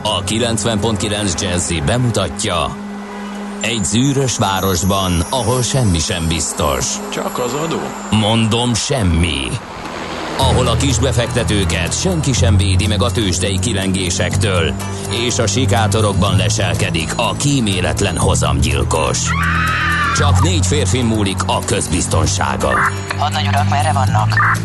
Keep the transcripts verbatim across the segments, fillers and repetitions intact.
A kilencven pont kilenc Jazzy bemutatja: egy zűrös városban, ahol semmi sem biztos. Csak az adó? Mondom, semmi. Ahol a kisbefektetőket senki sem védi meg a tőzsdei kilengésektől, és a sikátorokban leselkedik a kíméletlen hozamgyilkos. Csak négy férfi múlik a közbiztonsága. Hadnagy urak, merre vannak?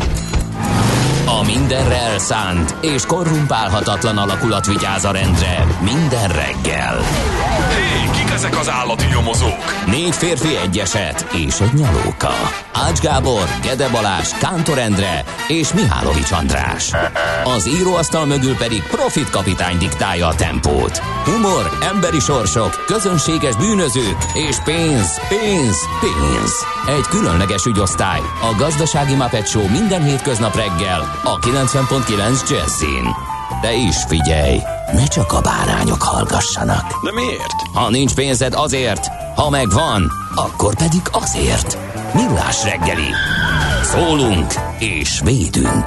A mindenre elszánt és korrumpálhatatlan alakulat vigyáz a rendre minden reggel. Hé, kik ezek az állati nyomozók? Négy férfi, egy eset és egy nyalóka. Ács Gábor, Gede Balázs, Kántor Endre és Mihálovics András. Az íróasztal mögül pedig Profit kapitány diktálja a tempót. Humor, emberi sorsok, közönséges bűnözők és pénz, pénz, pénz. Egy különleges ügyosztály, a Gazdasági Muppet Show minden hétköznap reggel a kilencven pont kilenc Jazzin. De is figyelj, ne csak a bárányok hallgassanak. De miért? Ha nincs pénzed, azért, ha megvan, akkor pedig azért. Millás reggeli. Szólunk és védünk.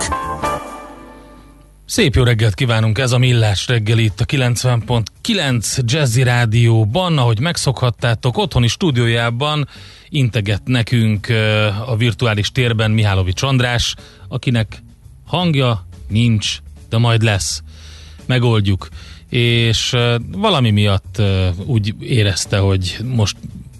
Szép jó reggelt kívánunk, ez a Millás reggeli itt a kilencven pont kilenc Jazzy Rádióban, ahogy megszokhattátok, otthoni stúdiójában integet nekünk a virtuális térben Mihálovics András, akinek hangja nincs, de majd lesz. Megoldjuk. És valami miatt úgy érezte, hogy most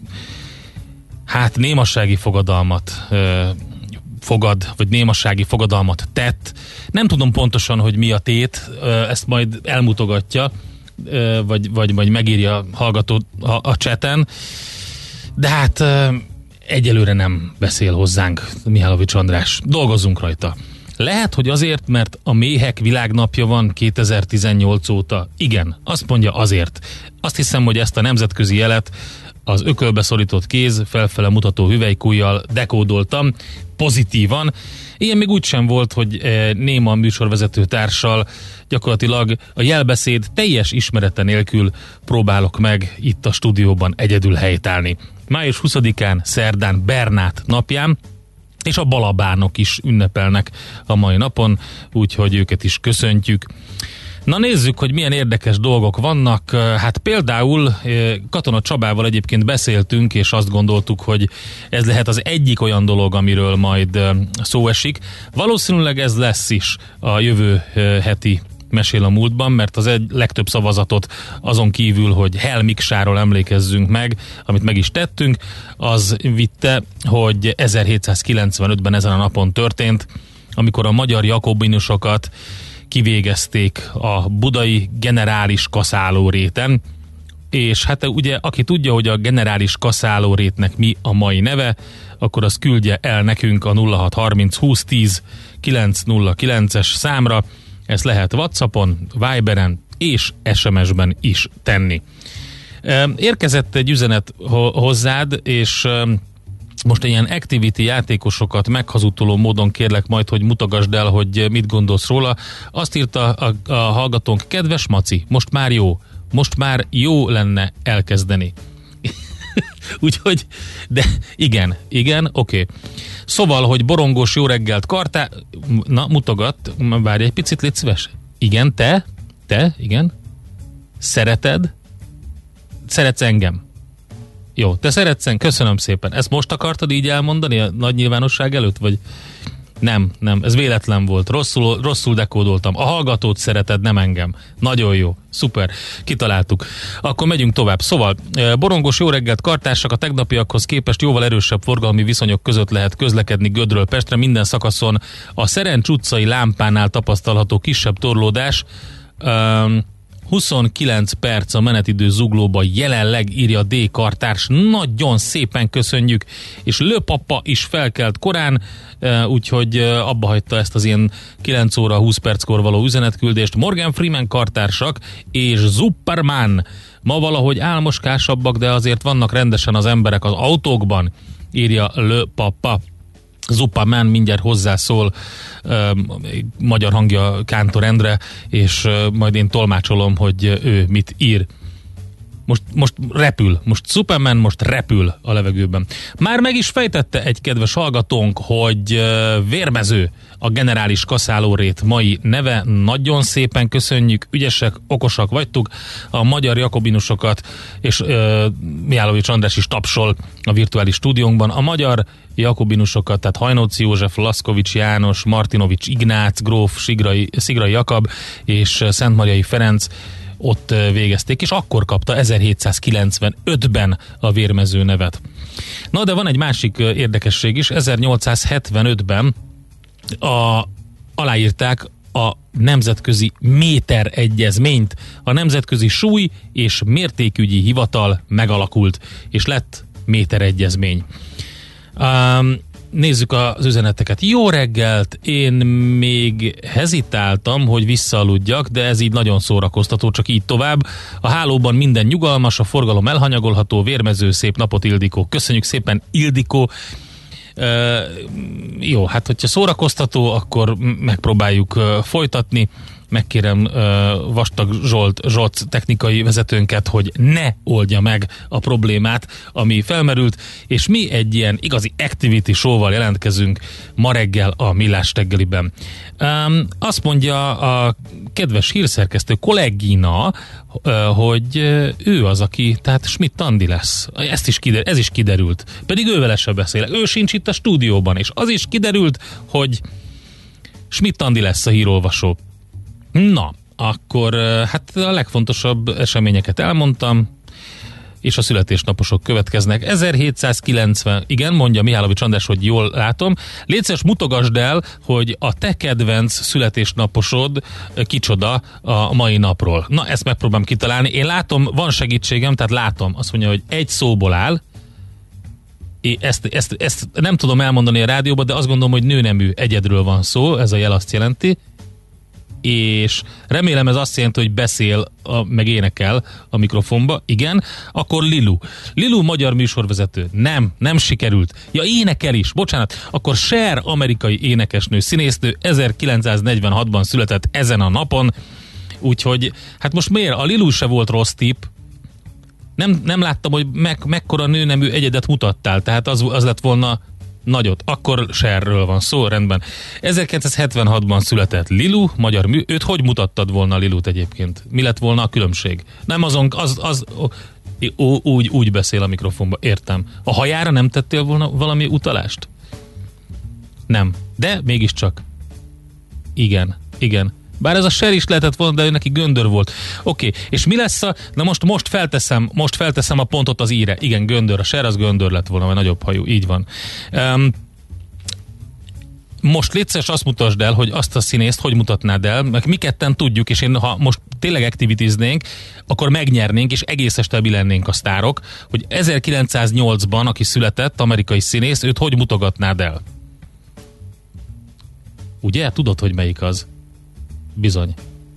hát némassági fogadalmat fogad, vagy némassági fogadalmat tett. Nem tudom pontosan, hogy mi a tét, ezt majd elmutogatja, vagy, vagy majd megírja a hallgató a, a chaten, de hát egyelőre nem beszél hozzánk Mihálovics András. Dolgozzunk rajta. Lehet, hogy azért, mert a méhek világnapja van kétezer-tizennyolc óta. Igen, azt mondja azért. Azt hiszem, hogy ezt a nemzetközi jelet az ökölbe szorított kéz felfele mutató hüvelykujjal dekódoltam pozitívan. Ilyen még úgy sem volt, hogy néma műsorvezető társal gyakorlatilag a jelbeszéd teljes ismerete nélkül próbálok meg itt a stúdióban egyedül helytállni. május huszadikán, szerdán, Bernát napján, és a balabánok is ünnepelnek a mai napon, úgyhogy őket is köszöntjük. Na nézzük, hogy milyen érdekes dolgok vannak. Hát például Katona Csabával egyébként beszéltünk, és azt gondoltuk, hogy ez lehet az egyik olyan dolog, amiről majd szó esik. Valószínűleg ez lesz is a jövő heti Mesél a múltban, mert az egy legtöbb szavazatot azon kívül, hogy Hell Miksáról emlékezzünk meg, amit meg is tettünk, az vitte, hogy ezerhétszázkilencvenötben ezen a napon történt, amikor a magyar jakobinusokat kivégezték a budai generális kaszálóréten, és hát ugye, aki tudja, hogy a generális kaszálórétnek mi a mai neve, akkor az küldje el nekünk a nulla hat harminc húsz tíz kilenc nulla kilences számra. Ezt lehet WhatsAppon, Viberen és es em es-ben is tenni. Érkezett egy üzenet hozzád, és most ilyen activity játékosokat meghazudtoló módon kérlek majd, hogy mutogasd el, hogy mit gondolsz róla. Azt írta a, a hallgatónk: kedves Maci, most már jó, most már jó lenne elkezdeni. Úgyhogy, de igen, igen, oké. Okay. Szóval, hogy borongós jó reggelt kartá... Na, mutogat, várj egy picit, légy szíves. Igen, te, te, igen. Szereted? Szeretsz engem? Jó, te szeretsz engem? Köszönöm szépen. Ezt most akartad így elmondani a nagy nyilvánosság előtt, vagy... Nem, nem, ez véletlen volt. Rosszul, rosszul dekódoltam. A hallgatót szereted, nem engem. Nagyon jó, szuper, kitaláltuk. Akkor megyünk tovább. Szóval, borongos jó reggelt kartársak, a tegnapiakhoz képest jóval erősebb forgalmi viszonyok között lehet közlekedni Gödről Pestre. Minden szakaszon a Szerencs utcai lámpánál tapasztalható kisebb torlódás. Um, huszonkilenc perc a menetidő Zuglóba jelenleg, írja D. kartárs. Nagyon szépen köszönjük, és Lőpapa is felkelt korán, úgyhogy abba hagyta ezt az ilyen kilenc óra húsz perckor való üzenetküldést. Morgan Freeman kartársak és Superman ma valahogy álmoskásabbak, de azért vannak rendesen az emberek az autókban, írja Lőpapa. Superman mindjárt hozzászól, uh, magyar hangja Kántor Endre, és uh, majd én tolmácsolom, hogy ő mit ír. Most, most repül, most Superman most repül a levegőben. Már meg is fejtette egy kedves hallgatónk, hogy vérmező a generális kaszálórét mai neve. Nagyon szépen köszönjük, ügyesek, okosak vagytok. A magyar jakobinusokat, és uh, Mihálovics András is tapsol a virtuális stúdiónkban. A magyar jakobinusokat, tehát Hajnóci József, Laszkovics János, Martinovics Ignác, gróf, Sigrai, Szigrai Jakab és Szentmarjai Ferenc ott végezték, és akkor kapta ezerhétszázkilencvenötben a vérmező nevet. Na, de van egy másik érdekesség is. ezernyolcszázhetvenötben a, aláírták a Nemzetközi Méteregyezményt. A Nemzetközi Súly- és Mértékügyi Hivatal megalakult, és lett méteregyezmény. Um, Nézzük az üzeneteket. Jó reggelt! Én még hezitáltam, hogy visszaaludjak, de ez így nagyon szórakoztató, csak így tovább. A hálóban minden nyugalmas, a forgalom elhanyagolható, vérmező, szép napot, Ildikó. Köszönjük szépen, Ildikó! Uh, jó, hát hogyha szórakoztató, akkor megpróbáljuk uh, folytatni. Megkérem uh, Vastag Zsolt, Zsolt technikai vezetőnket, hogy ne oldja meg a problémát, ami felmerült, és mi egy ilyen igazi activity show-val jelentkezünk ma reggel a Millás reggeliben. Um, azt mondja a kedves hírszerkesztő kollégina, uh, hogy uh, ő az, aki, tehát Schmidt Andi lesz. Ezt is kider, ez is kiderült. Pedig ővele se beszélek. Ő sincs itt a stúdióban, és az is kiderült, hogy Schmidt Andi lesz a hírolvasó. Na, akkor hát a legfontosabb eseményeket elmondtam, és a születésnaposok következnek. ezerhétszázkilencven, igen, mondja Mihálovics András, hogy jól látom. Légy szíves, mutogasd el, hogy a te kedvenc születésnaposod kicsoda a mai napról. Na, ezt megpróbálom kitalálni. Én látom, van segítségem, tehát látom. Azt mondja, hogy egy szóból áll. Én ezt, ezt, ezt nem tudom elmondani a rádióban, de azt gondolom, hogy nőnemű egyedről van szó, ez a jel azt jelenti. És remélem ez azt jelenti, hogy beszél, a, meg énekel a mikrofonba. Igen, akkor Lilu. Lilu magyar műsorvezető. Nem, nem sikerült. Ja, énekel is, bocsánat. Akkor Cher, amerikai énekesnő, színésznő, ezerkilencszáznegyvenhatban született ezen a napon. Úgyhogy, hát most miért? A Lilu se volt rossz tipp. Nem, nem láttam, hogy meg, mekkora nőnemű egyedet mutattál, tehát az, az lett volna nagyot. Akkor Cherről van szó, rendben. ezerkilencszázhetvenhatban született Lilu, magyar mű. Őt hogy mutattad volna Lilut egyébként? Mi lett volna a különbség? Nem azon, az, az ó, úgy, úgy beszél a mikrofonba, értem. A hajára nem tettél volna valami utalást? Nem. De mégiscsak. Igen, igen. Bár ez a Cher is lehetett volna, de ő neki göndör volt. Oké, okay. És mi lesz a... Na most, most felteszem, most felteszem a pontot az íre. Igen, göndör. A Cher az göndör lett volna, vagy nagyobb hajú. Így van. Um, most légy szíves, azt mutasd el, hogy azt a színészt hogy mutatnád el, meg mi ketten tudjuk, és én, ha most tényleg activitiznénk, akkor megnyernénk, és egész este mi lennénk a sztárok, hogy ezerkilencszáznyolcban, aki született, amerikai színész, őt hogy mutogatnád el? Ugye? Tudod, hogy melyik az? Bizony.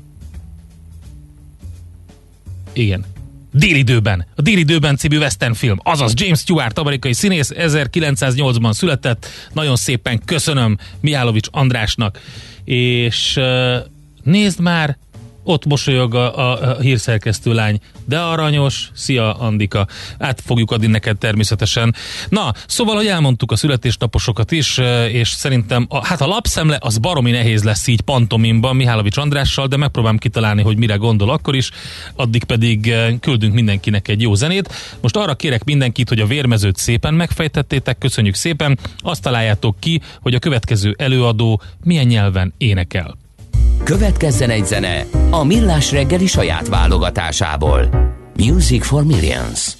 Igen. Délidőben. A Délidőben című western film. Azaz James Stewart, amerikai színész, ezerkilencszáznyolcban született. Nagyon szépen köszönöm Mihálovics Andrásnak. És uh, nézd már, ott mosolyog a, a, a hírszerkesztő lány. De aranyos. Szia, Andika. Át fogjuk adni neked természetesen. Na, szóval, hogy elmondtuk a születésnaposokat is, és szerintem, a, hát a lapszemle az baromi nehéz lesz így pantomimban Mihálovics Andrással, de megpróbálom kitalálni, hogy mire gondol akkor is. Addig pedig küldünk mindenkinek egy jó zenét. Most arra kérek mindenkit, hogy a vérmezőt szépen megfejtettétek, köszönjük szépen. Azt találjátok ki, hogy a következő előadó milyen nyelven énekel. Következzen egy zene a Millás reggeli saját válogatásából. Music for Millions.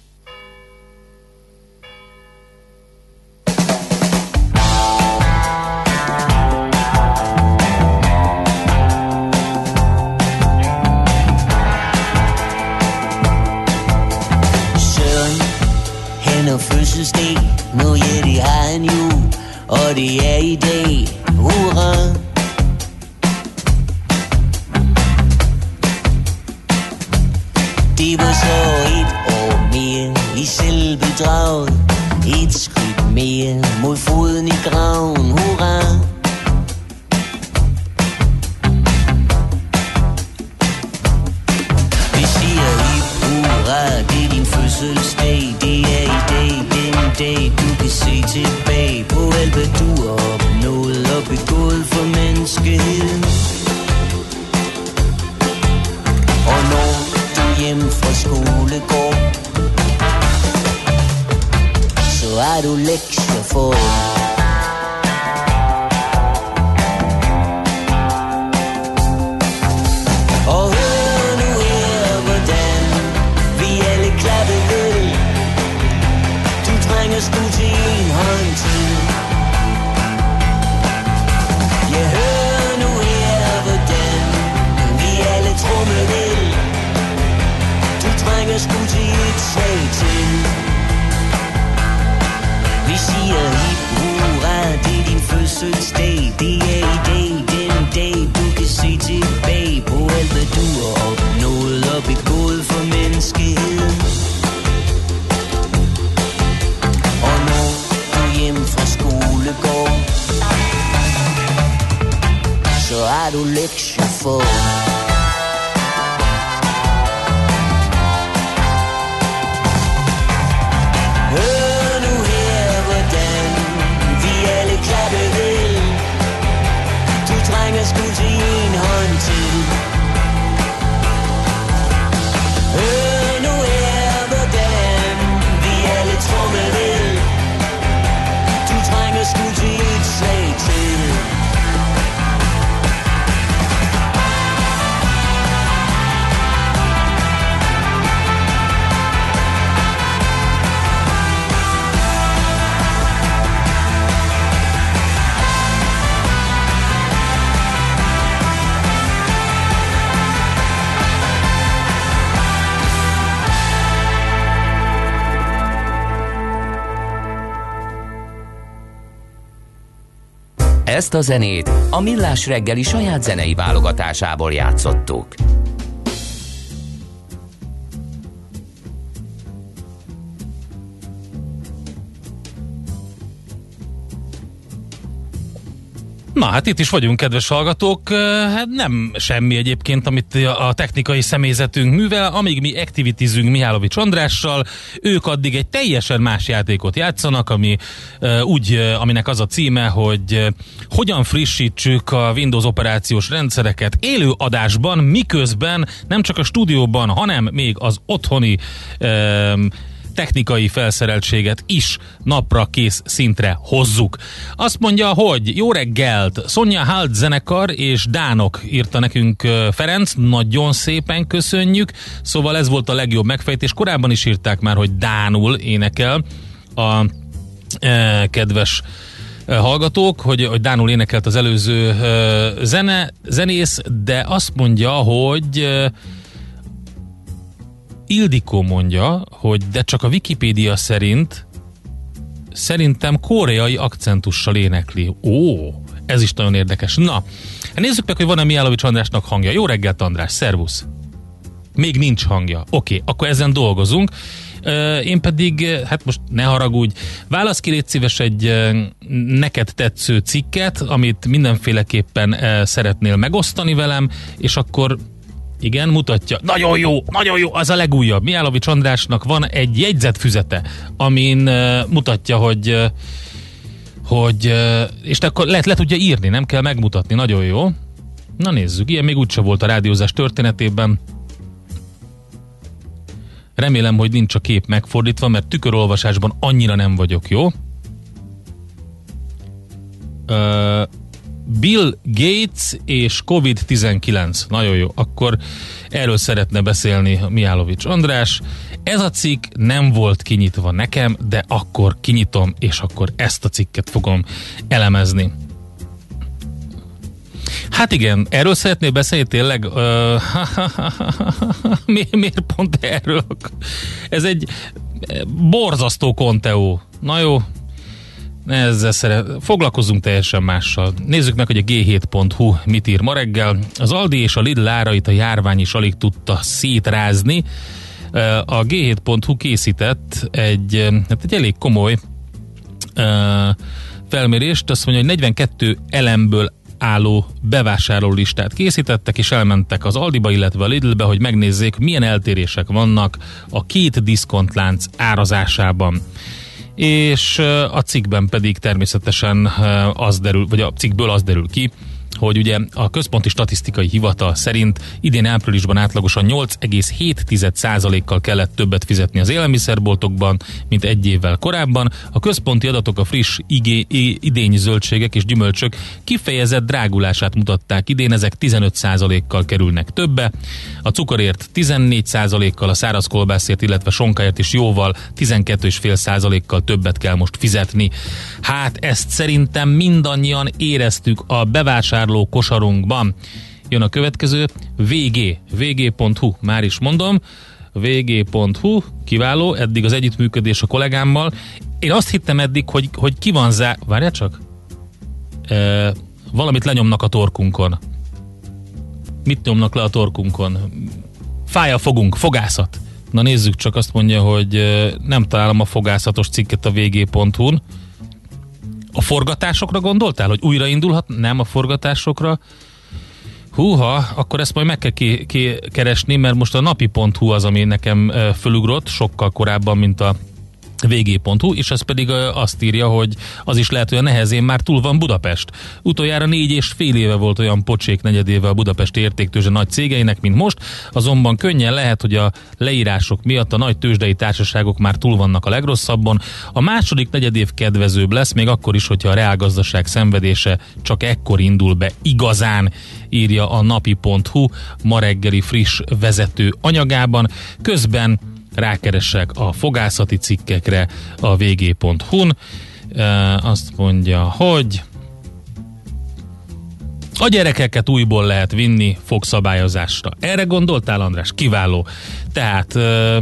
Søren, han har fødselsdag, når jeg det har han jo, og det er i dag. Hurra! Det var så et år mere i selvbedraget. Et skridt mere mod foden i graven. Hurra! Vi siger hip hurra fra skolegård, så har du lektier for. Og hør nu her, hvordan vi alle klapper vel. Du trænger sgu til en hånd til. Jeg hører nu her, hvordan vi alle trummer vel. Du trænger sgu til et slag til. Vi siger hip hurra, det er din fødselsdag. Det er i dag, den dag du kan se tilbage på alt hvad du har opnået og begået for menneskeheden. Og når du hjem fra skolegård, så har du lektier for. Hør nu her, hvordan vi alle klapper vel. Du trænger sgu til en hånd til. Hør nu her, hvordan vi alle trummer vel. Du trænger sgu til et slag til. Ezt a zenét a Millás reggeli saját zenei válogatásából játszottuk. Na hát itt is vagyunk, kedves hallgatók, hát nem semmi egyébként, amit a technikai személyzetünk művel, amíg mi activitizünk Mihálovics Andrással, ők addig egy teljesen más játékot játszanak, ami úgy, aminek az a címe, hogy hogyan frissítsük a Windows operációs rendszereket élő adásban, miközben nem csak a stúdióban, hanem még az otthoni um, technikai felszereltséget is napra kész szintre hozzuk. Azt mondja, hogy jó reggelt, Sonja Halt zenekar és Dánok, írta nekünk Ferenc, nagyon szépen köszönjük, szóval ez volt a legjobb megfejtés, korábban is írták már, hogy dánul énekel a e, kedves hallgatók, hogy, hogy dánul énekelt az előző e, zene, zenész, de azt mondja, hogy e, Ildikó mondja, hogy de csak a Wikipédia szerint szerintem koreai akcentussal énekli. Ó, ez is nagyon érdekes. Na, nézzük meg, hogy van-e Mihálovics Andrásnak hangja. Jó reggelt, András, szervusz! Még nincs hangja. Oké, akkor ezen dolgozunk. Én pedig, hát most ne haragudj, válasz ki légy szíves egy neked tetsző cikket, amit mindenféleképpen szeretnél megosztani velem, és akkor igen, mutatja. Nagyon jó, nagyon jó, az a legújabb. Mihálovics Andrásnak van egy jegyzetfüzete, amin uh, mutatja, hogy uh, hogy, uh, és akkor le, le tudja írni, nem kell megmutatni, nagyon jó. Na nézzük, ilyen még úgyse volt a rádiózás történetében. Remélem, hogy nincs a kép megfordítva, mert tükörolvasásban annyira nem vagyok jó. Uh, Bill Gates és covid tizenkilenc. Nagyon jó. Akkor erről szeretne beszélni Mihálovics András. Ez a cikk nem volt kinyitva nekem, de akkor kinyitom, és akkor ezt a cikket fogom elemezni. Hát igen, erről szeretnél beszélni tényleg? Uh, mi, miért pont erről? Ez egy borzasztó konteó. Na jó, ezzel szeret... foglalkozunk teljesen mással. Nézzük meg, hogy a gé hét pont hú mit ír ma reggel. Az Aldi és a Lidl árait a járvány is alig tudta szétrázni. A gé hét pont hú készített egy, hát egy elég komoly felmérést. Azt mondja, hogy negyvenkét elemből álló bevásárlólistát készítettek, és elmentek az Aldiba, illetve a Lidlbe, hogy megnézzék, milyen eltérések vannak a két diszkontlánc árazásában. És a cikkben pedig természetesen az derül, vagy a cikkből az derül ki, hogy ugye a Központi Statisztikai Hivatal szerint idén áprilisban átlagosan nyolc egész hét százalékkal kellett többet fizetni az élelmiszerboltokban, mint egy évvel korábban. A központi adatok a friss igé, idényi zöldségek és gyümölcsök kifejezett drágulását mutatták idén, ezek tizenöt százalékkal kerülnek többe. A cukorért tizennégy százalékkal, a száraz kolbászért, illetve sonkáért is jóval tizenkét egész öt százalékkal többet kell most fizetni. Hát ezt szerintem mindannyian éreztük a bevásárló kosarunkban. Jön a következő, vé gé, vé gé pont hú, már is mondom, vé gé pont hú, kiváló, eddig az együttműködés a kollégámmal. Én azt hittem eddig, hogy, hogy ki van zá... Várjál csak? E, valamit lenyomnak a torkunkon. Mit nyomnak le a torkunkon? Fáj a fogunk, fogászat. Na nézzük csak, azt mondja, hogy nem találom a fogászatos cikket a vé gé pont hú-n. A forgatásokra gondoltál, hogy újraindulhat? Nem a forgatásokra. Húha, akkor ezt majd meg kell ki, ki keresni, mert most a napi pont hú az, ami nekem fölugrott, sokkal korábban, mint a vé gé pont hú, és ez pedig azt írja, hogy az is lehet, hogy a nehezén már túl van Budapest. Utoljára négy és fél éve volt olyan pocsék negyedéve a budapesti értéktőzsde nagy cégeinek, mint most, azonban könnyen lehet, hogy a leírások miatt a nagy tőzsdei társaságok már túl vannak a legrosszabban. A második negyedév kedvezőbb lesz, még akkor is, hogyha a reálgazdaság szenvedése csak ekkor indul be igazán, írja a napi pont hú ma reggeli friss vezető anyagában. Közben rákeresek a fogászati cikkekre a vé gé pont hú-n. E, azt mondja, hogy a gyerekeket újból lehet vinni fogszabályozásra. Erre gondoltál, András? Kiváló. Tehát e,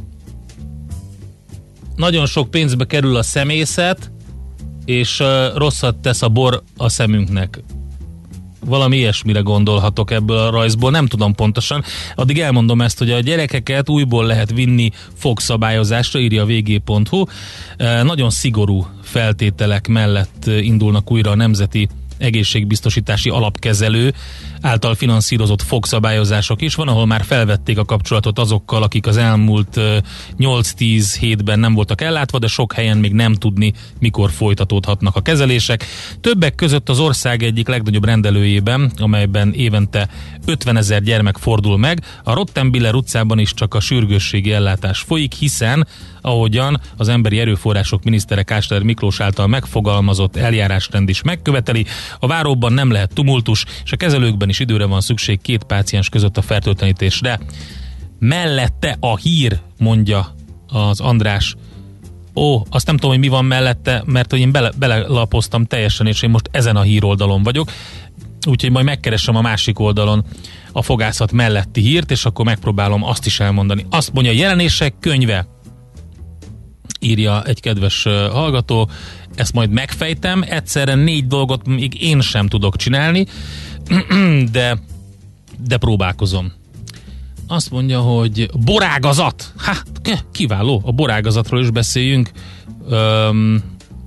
nagyon sok pénzbe kerül a szemészet, és e, rosszat tesz a bor a szemünknek. Valami ilyesmire gondolhatok ebből a rajzból, nem tudom pontosan. Addig elmondom ezt, hogy a gyerekeket újból lehet vinni fogszabályozásra, írja a vé gé pont hú. E, nagyon szigorú feltételek mellett indulnak újra a Nemzeti Egészségbiztosítási Alapkezelő által finanszírozott fogszabályozások is. Van, ahol már felvették a kapcsolatot azokkal, akik az elmúlt nyolc-tíz hétben nem voltak ellátva, de sok helyen még nem tudni, mikor folytatódhatnak a kezelések. Többek között az ország egyik legnagyobb rendelőjében, amelyben évente ötvenezer gyermek fordul meg, a Rottenbiller utcában is csak a sürgősségi ellátás folyik, hiszen ahogyan az Emberi Erőforrások minisztere Kásler Miklós által megfogalmazott eljárásrend is megköveteli, a váróban nem lehet tumultus, és a kezelőkben is időre van szükség két páciens között a fertőtlenítésre. Mellette a hír, mondja az András. Ó, azt nem tudom, hogy mi van mellette, mert hogy én bele, belelapoztam teljesen, és én most ezen a híroldalon vagyok. Úgyhogy majd megkeresem a másik oldalon a fogászat melletti hírt, és akkor megpróbálom azt is elmondani. Azt mondja, jelenések könyve, írja egy kedves hallgató, ezt majd megfejtem, egyszerre négy dolgot még én sem tudok csinálni, de, de próbálkozom. Azt mondja, hogy borágazat! Ha, kiváló, a borágazatról is beszéljünk. Öm,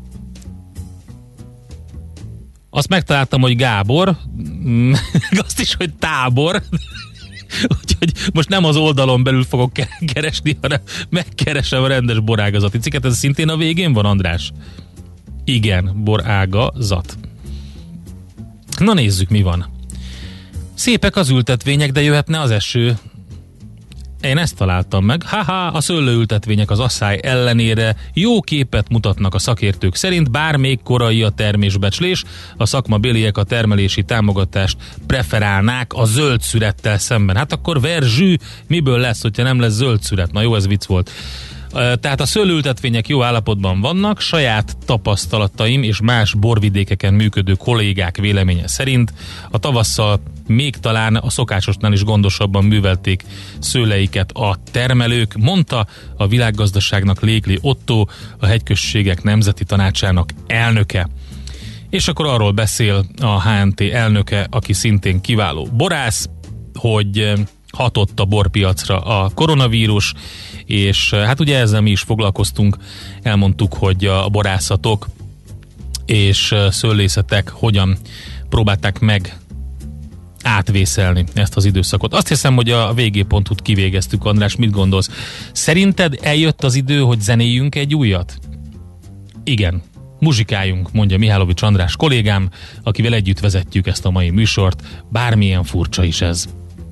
azt megtaláltam, hogy Gábor, azt is, hogy tábor, úgyhogy most nem az oldalon belül fogok keresni, hanem megkeresem a rendes borágazati cikket. Ez szintén a végén van, András? Igen, borágazat. Na nézzük, mi van. Szépek az ültetvények, de jöhetne az eső. Én ezt találtam meg. Haha, a szőlőültetvények az asszály ellenére jó képet mutatnak a szakértők szerint, bár még korai a termésbecslés, a szakmabéliek a termelési támogatást preferálnák a zöld szürettel szemben. Hát akkor verzsű, miből lesz, hogyha nem lesz zöld szüret? Na jó, ez vicc volt. Tehát a szőlőültetvények jó állapotban vannak, saját tapasztalataim és más borvidékeken működő kollégák véleménye szerint a tavasszal még talán a szokásosnál is gondosabban művelték szőleiket a termelők, mondta a Világgazdaságnak Légli Otto, a Hegyközségek Nemzeti Tanácsának elnöke. És akkor arról beszél a há en té elnöke, aki szintén kiváló borász, hogy hatott a borpiacra a koronavírus, és hát ugye ezzel mi is foglalkoztunk, elmondtuk, hogy a borászatok és szőlészetek hogyan próbálták meg átvészelni ezt az időszakot. Azt hiszem, hogy a vé gé pont hú-t kivégeztük, András, mit gondolsz? Szerinted eljött az idő, hogy zenéljünk egy újat? Igen. muzsikáljunk, mondja Mihálovics András kollégám, akivel együtt vezetjük ezt a mai műsort, bármilyen furcsa is ez.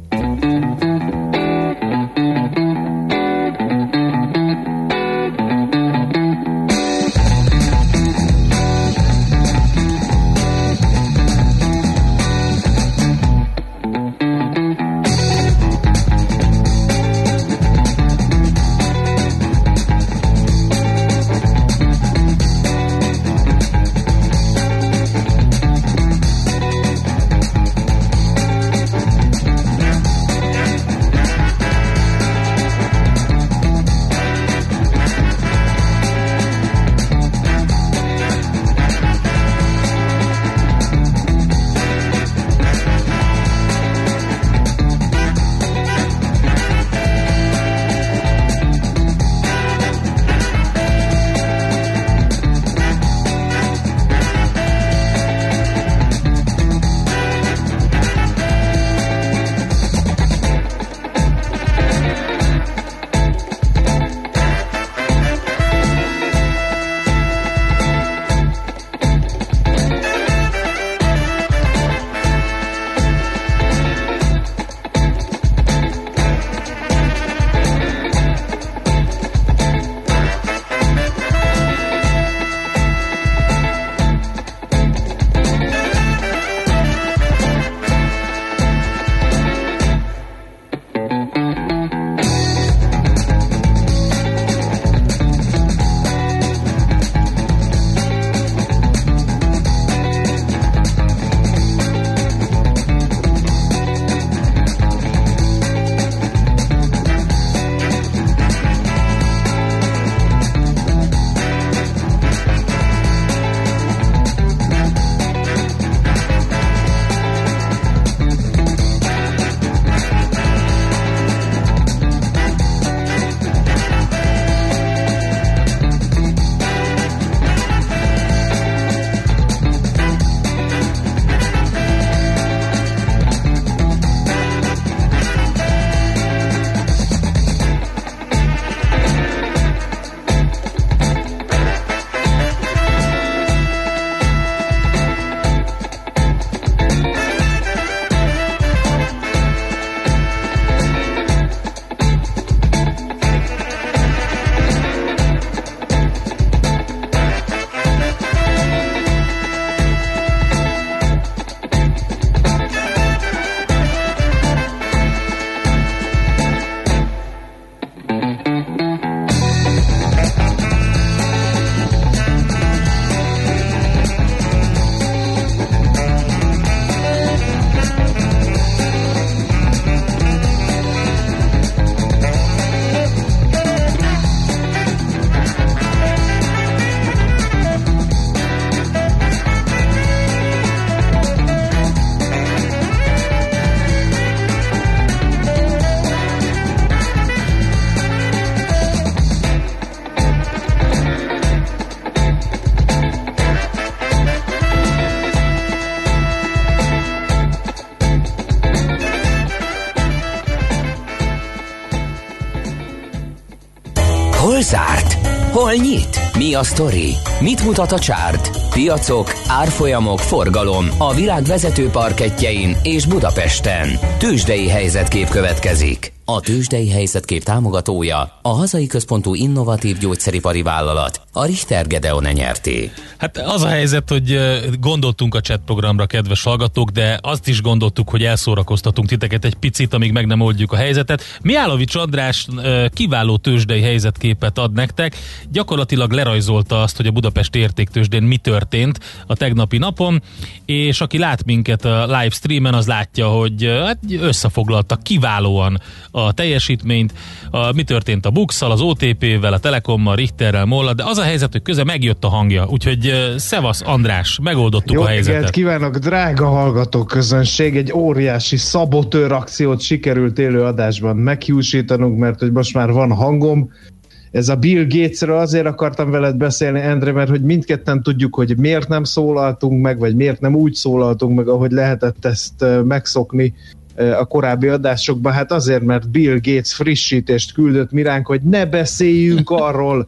Hol zárt? Hol nyit? Mi a sztori? Mit mutat a csárt? Piacok, árfolyamok, forgalom a világ vezető parkettjein és Budapesten. Tőzsdei helyzetkép következik. A Tőzsdei helyzetkép támogatója a hazai központú innovatív gyógyszeripari vállalat, a Richter Gedeon nyerté. Hát az a helyzet, hogy gondoltunk a chat programra, kedves hallgatók, de azt is gondoltuk, hogy elszórakoztatunk titeket egy picit, amíg meg nem oldjuk a helyzetet. Mihálovics András kiváló tőzsdei helyzetképet ad nektek. Gyakorlatilag lerajzolta azt, hogy a Budapesti Értéktőzsdén mi történt a tegnapi napon, és aki lát minket a live streamen, az látja, hogy hát összefoglalta kiválóan a teljesítményt, a, mi történt a Buxal, az o té pé-vel, a Telekommal, Richterrel, Mollal, de az a helyzet, hogy köze megjött a hangja, úgyhogy uh, szevasz András, megoldottuk Jó a helyzetet. reggelt kívánok, drága hallgatóközönség, egy óriási szabotőr akciót sikerült élő adásban meghiúsítanunk, mert hogy most már van hangom. Ez a Bill Gatesről azért akartam veled beszélni, Endre, mert hogy mindketten tudjuk, hogy miért nem szólaltunk meg, vagy miért nem úgy szólaltunk meg, ahogy lehetett ezt megszokni a korábbi adásokban. Hát azért, mert Bill Gates frissítést küldött mi ránk, hogy ne beszéljünk arról,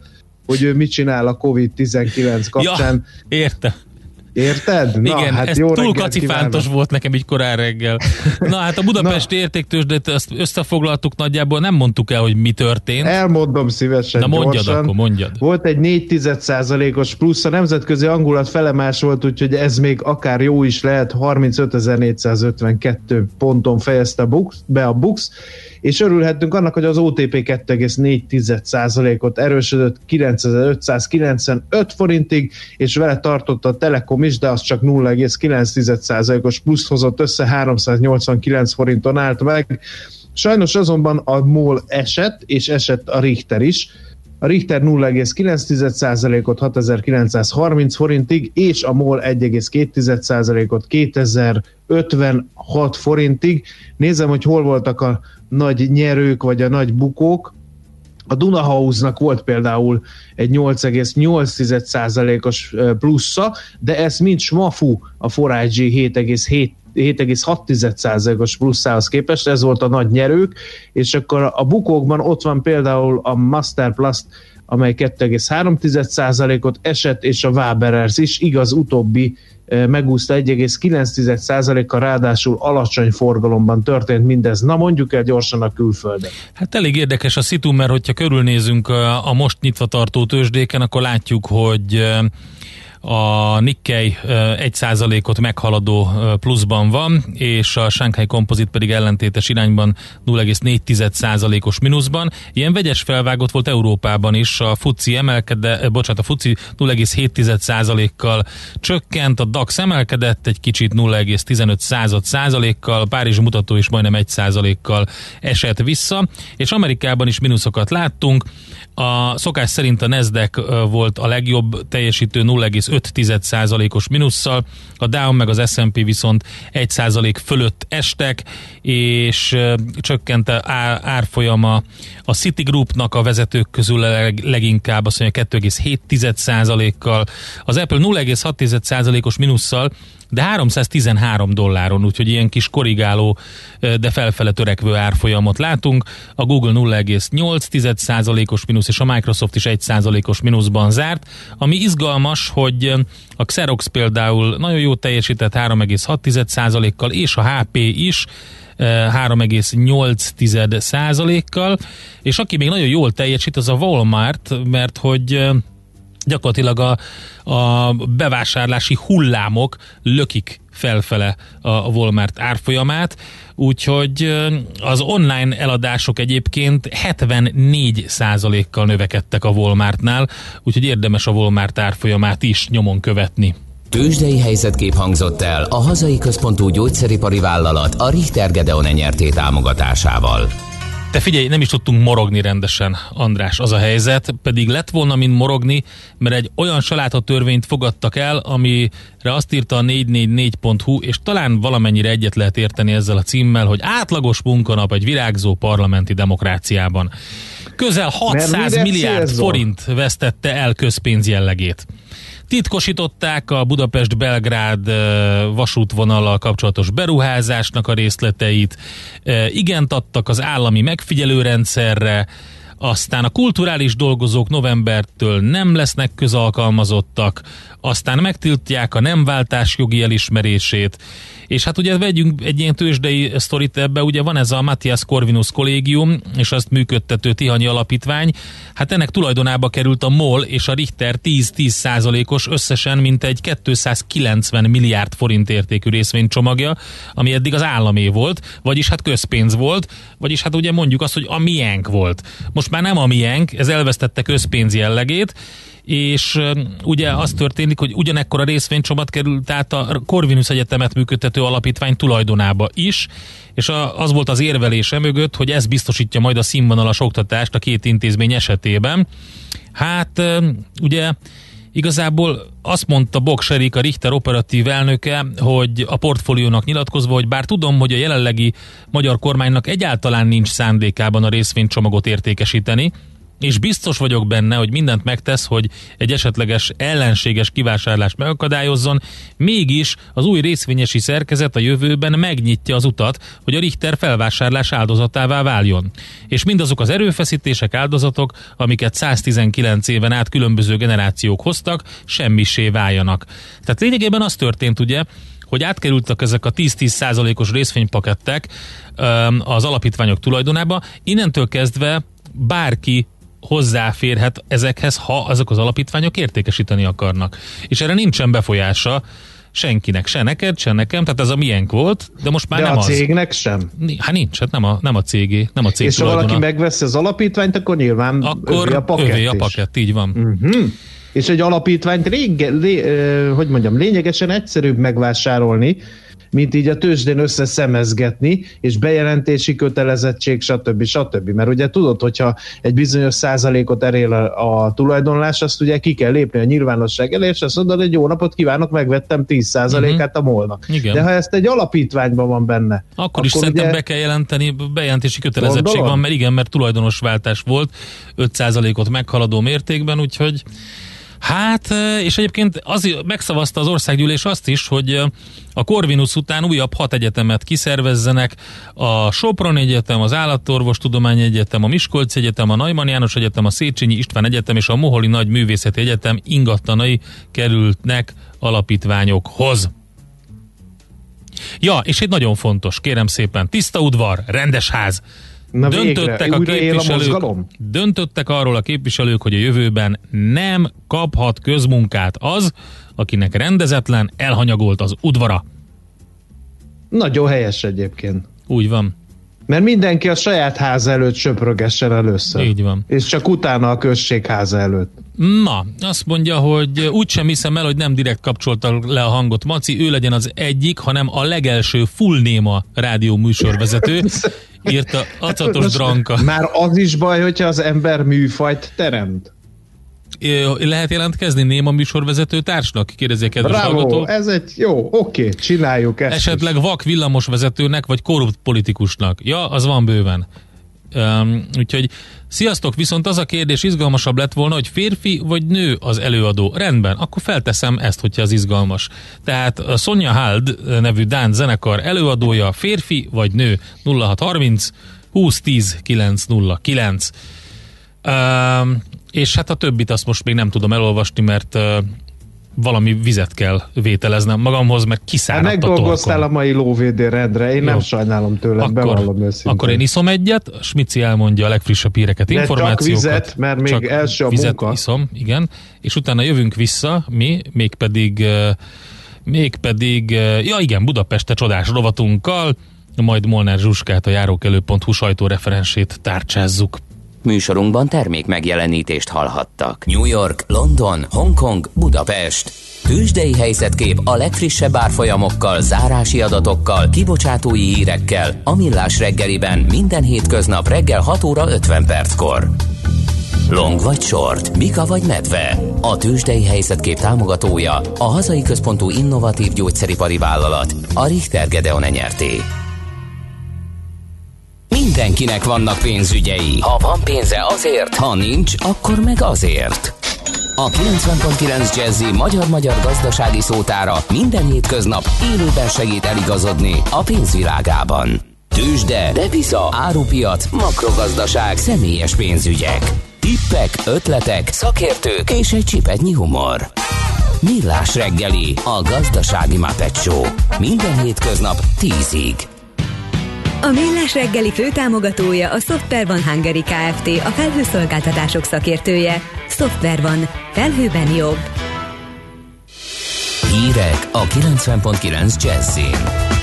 hogy ő mit csinál a kovid tizenkilenc kapcsán. Ja, értem. Érted? Na, igen, hát ez jó túl kacifántos volt nekem így korán reggel. Na hát a budapesti értéktőzsdét azt összefoglaltuk nagyjából, nem mondtuk el, hogy mi történt. Elmondom szívesen. Na mondjad gyorsan. akkor, mondjad. Volt egy négy tized százalékos plusz, a nemzetközi hangulat felemás volt, úgyhogy ez még akár jó is lehet, harmincötezer-négyszázötvenkettő ponton fejezte a Bux, be a Bux, és örülhetünk annak, hogy az o té pé kettő egész négy tized százalékot erősödött kilencezer-ötszázkilencvenöt forintig, és vele tartott a Telekom is, de az csak nulla egész kilenc tized százalékos plusz hozott össze, háromszáznyolcvankilenc forinton állt meg. Sajnos azonban a MOL esett, és esett a Richter is. A Richter nulla egész kilenc tized százalékot hatezer-kilencszázharminc forintig, és a MOL egy egész két tized százalékot kétezer-ötvenhat forintig. Nézem, hogy hol voltak a nagy nyerők, vagy a nagy bukók. A Dunahouse-nak volt például egy nyolc egész nyolc tized százalékos plusza, de ez mind smafu a négy i gé hét egész hat tized százalékos plusszához képest, ez volt a nagy nyerők, és akkor a bukókban ott van például a Masterplast, amely kettő egész három tized százalékot esett, és a Waberers is, igaz, utóbbi megúszta egy egész kilenc tized százalékkal, ráadásul alacsony forgalomban történt mindez. Na mondjuk el gyorsan a külföldön. Hát elég érdekes a szitu, mert hogyha körülnézünk a, a most nyitva tartó tőzsdéken, akkor látjuk, hogy a Nikkei egy százalékot meghaladó pluszban van, és a Shanghai Composite pedig ellentétes irányban nulla egész négy tized százalékos mínuszban. Ilyen vegyes felvágott volt Európában is, a FUCI emelkedett, bocsánat, a FUCI nulla egész hét tized százalékkal csökkent, a DAX emelkedett egy kicsit nulla egész tizenöt százalékkal, a Párizsi mutató is majdnem egy százalékkal esett vissza, és Amerikában is mínuszokat láttunk. A szokás szerint a Nasdaq volt a legjobb teljesítő nulla egész öt tized százalékos mínusszal, a Dow meg az es and pé viszont egy százalék fölött estek, és csökkent a árfolyama a Citigroupnak a vezetők közül leginkább, azt mondja kettő egész hét tized százalékkal, az Apple nulla egész hat tized százalékos mínusszal, de háromszáztizenhárom dolláron, úgyhogy ilyen kis korrigáló, de felfele törekvő árfolyamot látunk. A Google nulla egész nyolc tized százalékos mínusz, és a Microsoft is egy százalékos mínuszban zárt. Ami izgalmas, hogy a Xerox például nagyon jó teljesített három egész hat tized százalékkal, és a há pé is három egész nyolc tized százalékkal, és aki még nagyon jól teljesít, az a Walmart, mert hogy gyakorlatilag a, a bevásárlási hullámok lökik felfele a Walmart árfolyamát, úgyhogy az online eladások egyébként hetvennégy százalékkal növekedtek a Walmartnál, úgyhogy érdemes a Walmart árfolyamát is nyomon követni. Tőzsdei helyzetkép hangzott el a hazai központú gyógyszeripari vállalat a Richter Gedeon nyerté támogatásával. Te figyelj, nem is tudtunk morogni rendesen, András, az a helyzet, pedig lett volna mint morogni, mert egy olyan salátatörvényt fogadtak el, amire azt írta a négy négy négy pont hu, és talán valamennyire egyet lehet érteni ezzel a címmel, hogy átlagos munkanap egy virágzó parlamenti demokráciában. Közel hatszáz milliárd forint vesztette el közpénz jellegét. Titkosították a Budapest-Belgrád vasútvonallal kapcsolatos beruházásnak a részleteit, igent adtak az állami megfigyelőrendszerre, aztán a kulturális dolgozók novembertől nem lesznek közalkalmazottak, aztán megtiltják a nem váltás jogi elismerését, és hát ugye vegyünk egy ilyen tőzsdei sztorit ebbe, ugye van ez a Matthias Corvinus kollégium, és azt működtető Tihanyi Alapítvány, hát ennek tulajdonába került a MOL és a Richter tíz-tíz százalékos összesen mintegy kétszázkilencven milliárd forint értékű részvénycsomagja, ami eddig az államé volt, vagyis hát közpénz volt, vagyis hát ugye mondjuk azt, hogy a miénk volt. Most már nem a miénk, ez elvesztette közpénz jellegét, és uh, ugye az történik, hogy ugyanekkor a részvénycsomag került át a Corvinus Egyetemet működtető alapítvány tulajdonába is, és a, az volt az érvelése mögött, hogy ez biztosítja majd a színvonalas oktatást a két intézmény esetében. Hát uh, ugye igazából azt mondta Boks Erik, a Richter operatív elnöke, hogy a portfóliónak nyilatkozva, hogy bár tudom, hogy a jelenlegi magyar kormánynak egyáltalán nincs szándékában a részvénycsomagot értékesíteni, és biztos vagyok benne, hogy mindent megtesz, hogy egy esetleges ellenséges kivásárlást megakadályozzon, mégis az új részvényesi szerkezet a jövőben megnyitja az utat, hogy a Richter felvásárlás áldozatává váljon. És mindazok az erőfeszítések, áldozatok, amiket száztizenkilenc éven át különböző generációk hoztak, semmisé váljanak. Tehát lényegében az történt ugye, hogy átkerültek ezek a tíz-tíz százalékos részvénypakettek az alapítványok tulajdonába, innentől kezdve bárki hozzáférhet ezekhez, ha azok az alapítványok értékesíteni akarnak. És erre nincsen befolyása senkinek, se neked, se nekem, tehát ez a miénk volt, de most már de nem a az. cégnek sem? Hát nincs, hát nem a, nem a cégé, nem a cég és tulajdona. ha valaki megveszi az alapítványt, akkor nyilván akkor övé a pakett övé a is. pakett, így van. Uh-huh. És egy alapítványt rége, lé, hogy mondjam, lényegesen egyszerűbb megvásárolni, mint így a tőzsdén összeszemezgetni, és bejelentési kötelezettség, stb. stb. Mert ugye tudod, hogyha egy bizonyos százalékot erél a, a tulajdonlás, azt ugye ki kell lépni a nyilvánosság elé, és azt mondod, hogy jó napot kívánok, megvettem tíz százalékát a molnak. Igen. De ha ezt egy alapítványban van benne, akkor, akkor is szerintem ugye... be kell jelenteni, bejelentési kötelezettség Gondolod? van, mert igen, mert tulajdonosváltás volt öt százalékot meghaladó mértékben, úgyhogy hát, és egyébként az, megszavazta az országgyűlés azt is, hogy a Corvinus után újabb hat egyetemet kiszervezzenek, a Soproni Egyetem, az Állatorvostudományi Egyetem, a Miskolci Egyetem, a Neumann János Egyetem, a Széchenyi István Egyetem és a Moholi Nagy Művészeti Egyetem ingatlanai kerülnek alapítványokhoz. Ja, és egy nagyon fontos, kérem szépen, tiszta udvar, rendes ház. Na Döntöttek végre, a újra él a képviselők, mozgalom? döntöttek arról a képviselők, hogy a jövőben nem kaphat közmunkát az, akinek rendezetlen, elhanyagolt az udvara. Nagyon helyes egyébként. Úgy van. Mert mindenki a saját háza előtt söprögessen először. Így van. És csak utána a község háza előtt. Na, azt mondja, hogy úgysem hiszem el, hogy nem direkt kapcsolta le a hangot Maci, ő legyen az egyik, hanem a legelső full néma rádió műsorvezető, írta Acatos Dranka. Már az is baj, hogyha az ember műfajt teremt. Lehet jelentkezni néma műsorvezető társnak? Kérdezi a kedves Bravo, hallgató. ez egy jó, oké, csináljuk ezt. Esetleg is. vak villamosvezetőnek, vagy korrupt politikusnak. Ja, az van bőven. Um, úgyhogy sziasztok, viszont az a kérdés izgalmasabb lett volna, hogy férfi vagy nő az előadó. Rendben, akkor felteszem ezt, hogyha az izgalmas. Tehát a Sonja Hald nevű dán zenekar előadója férfi vagy nő? nulla hat harminc húsz tíz kilenc nulla kilenc. Um, és hát a többit azt most még nem tudom elolvasni, mert uh, valami vizet kell vételeznem magamhoz, mert kiszáradt hát a torkom. megdolgoztál a mai lóvédérendre, én Jó. nem sajnálom tőled, bevallom őszintén. Akkor én iszom egyet, Smici elmondja a legfrissebb híreket, de információkat. csak vizet, mert még csak első a vizet munka. iszom, igen, és utána jövünk vissza, mi, mégpedig, uh, mégpedig, uh, ja igen, Budapeste csodás rovatunkkal, majd Molnár Zsuskát, a járókelő pont hu sajtóreferensét tárcsázzuk. Műsorunkban termék megjelenítést hallhattak. New York, London, Hongkong, Budapest. Tőzsdei helyzetkép a legfrissebb árfolyamokkal, zárási adatokkal, kibocsátói hírekkel a Millás reggeliben minden hétköznap reggel hat óra ötven perckor. Long vagy short, bika vagy medve. A tőzsdei helyzetkép támogatója a hazai központú innovatív gyógyszeripari vállalat, a Richter Gedeon Nyerté. Mindenkinek vannak pénzügyei. Ha van pénze, azért, ha nincs, akkor meg azért. A kilencven pont kilenc Jazzy magyar-magyar gazdasági szótára minden hétköznap élőben segít eligazodni a pénzvilágában. Tőzsde, depisza, árupiac, makrogazdaság, személyes pénzügyek. Tippek, ötletek, szakértők és egy csipetnyi humor. Millás reggeli, a gazdasági Muppet Show. Minden hétköznap tízig. A Millás reggeli főtámogatója a Software One Hungary Kft., a felhőszolgáltatások szakértője. Software One. Felhőben jobb. Hírek a kilencven pont kilenc Jazzin.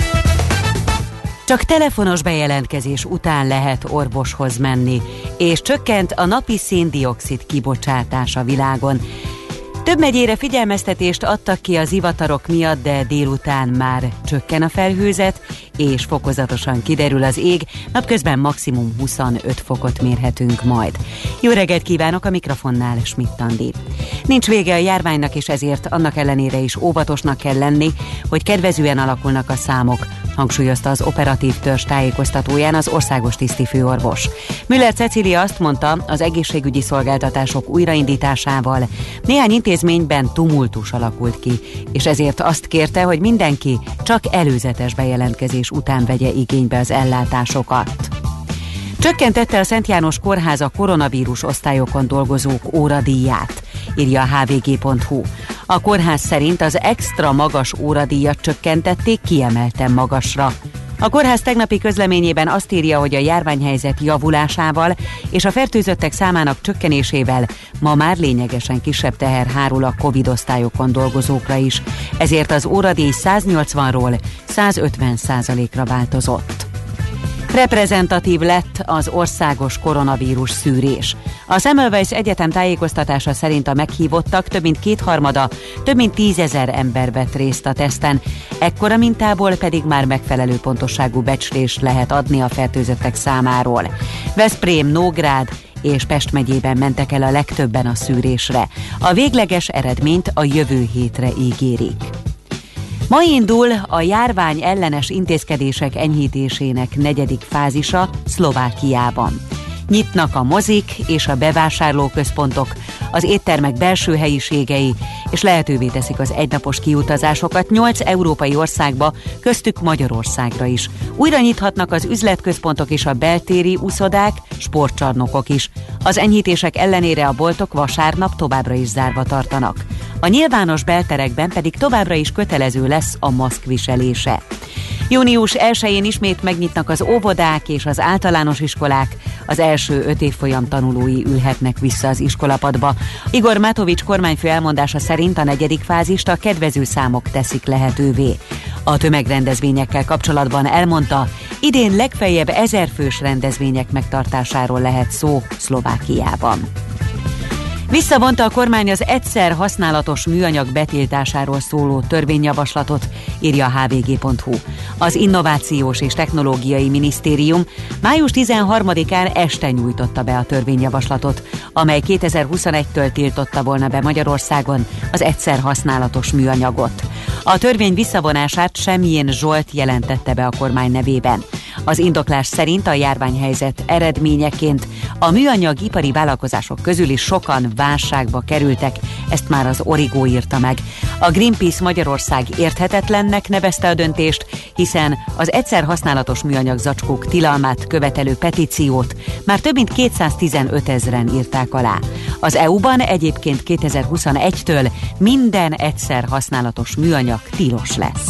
Csak telefonos bejelentkezés után lehet orvoshoz menni, és csökkent a napi szén-dioxid kibocsátás a világon. Több megyére figyelmeztetést adtak ki az ivatarok miatt, de délután már csökken a felhőzet, és fokozatosan kiderül az ég, napközben maximum huszonöt fokot mérhetünk majd. Jó reggelt kívánok, a mikrofonnál Schmidt Andi. Nincs vége a járványnak, és ezért annak ellenére is óvatosnak kell lenni, hogy kedvezően alakulnak a számok hangsúlyozta az operatív törzs tájékoztatóján az országos tisztifőorvos. Müller Cecília azt mondta, az egészségügyi szolgáltatások újraindításával néhány intézményben tumultus alakult ki, és ezért azt kérte, hogy mindenki csak előzetes bejelentkezés után vegye igénybe az ellátásokat. Csökkentette a Szent János Kórház a koronavírus osztályokon dolgozók óradíját, írja a há vé gé pont hú. A kórház szerint az extra magas óradíjat csökkentették kiemelten magasra. A kórház tegnapi közleményében azt írja, hogy a járványhelyzet javulásával és a fertőzöttek számának csökkenésével ma már lényegesen kisebb teher hárul a Covid osztályokon dolgozókra is, ezért az óradíj száznyolcvanról százötven százalékra változott. Reprezentatív lett az országos koronavírus szűrés. A Semmelweis Egyetem tájékoztatása szerint a meghívottak több mint kétharmada, több mint tízezer ember vett részt a teszten, ekkora mintából pedig már megfelelő pontosságú becslést lehet adni a fertőzöttek számáról. Veszprém, Nógrád és Pest megyében mentek el a legtöbben a szűrésre. A végleges eredményt a jövő hétre ígérik. Ma indul a járvány ellenes intézkedések enyhítésének negyedik fázisa Szlovákiában. Nyitnak a mozik és a bevásárlóközpontok, az éttermek belső helyiségei, és lehetővé teszik az egynapos kiutazásokat nyolc európai országba, köztük Magyarországra is. Újra nyithatnak az üzletközpontok és a beltéri uszodák, sportcsarnokok is. Az enyhítések ellenére a boltok vasárnap továbbra is zárva tartanak. A nyilvános belterekben pedig továbbra is kötelező lesz a maszk viselése. június elsején ismét megnyitnak az óvodák és az általános iskolák, az első öt évfolyam tanulói ülhetnek vissza az iskolapadba. Igor Matovics kormányfő elmondása szerint a negyedik fázist a kedvező számok teszik lehetővé. A tömegrendezvényekkel kapcsolatban elmondta, idén legfeljebb ezer fős rendezvények megtartásáról lehet szó Szlovákiában. Visszavonta a kormány az egyszer használatos műanyag betiltásáról szóló törvényjavaslatot, írja a há vé gé pont hú. Az Innovációs és Technológiai Minisztérium május tizenharmadikán este nyújtotta be a törvényjavaslatot, amely kétezer-huszonegytől tiltotta volna be Magyarországon az egyszer használatos műanyagot. A törvény visszavonását Semjén Zsolt jelentette be a kormány nevében. Az indoklás szerint a járványhelyzet eredményeként a műanyag ipari vállalkozások közül is sokan válságba kerültek, ezt már az Origo írta meg. A Greenpeace Magyarország érthetetlennek nevezte a döntést, hiszen az egyszer használatos műanyag zacskók tilalmát követelő petíciót már több mint kétszáztizenöt ezren írták alá. Az é u-ban egyébként kétezer-huszonegytől minden egyszer használatos műanyag tilos lesz.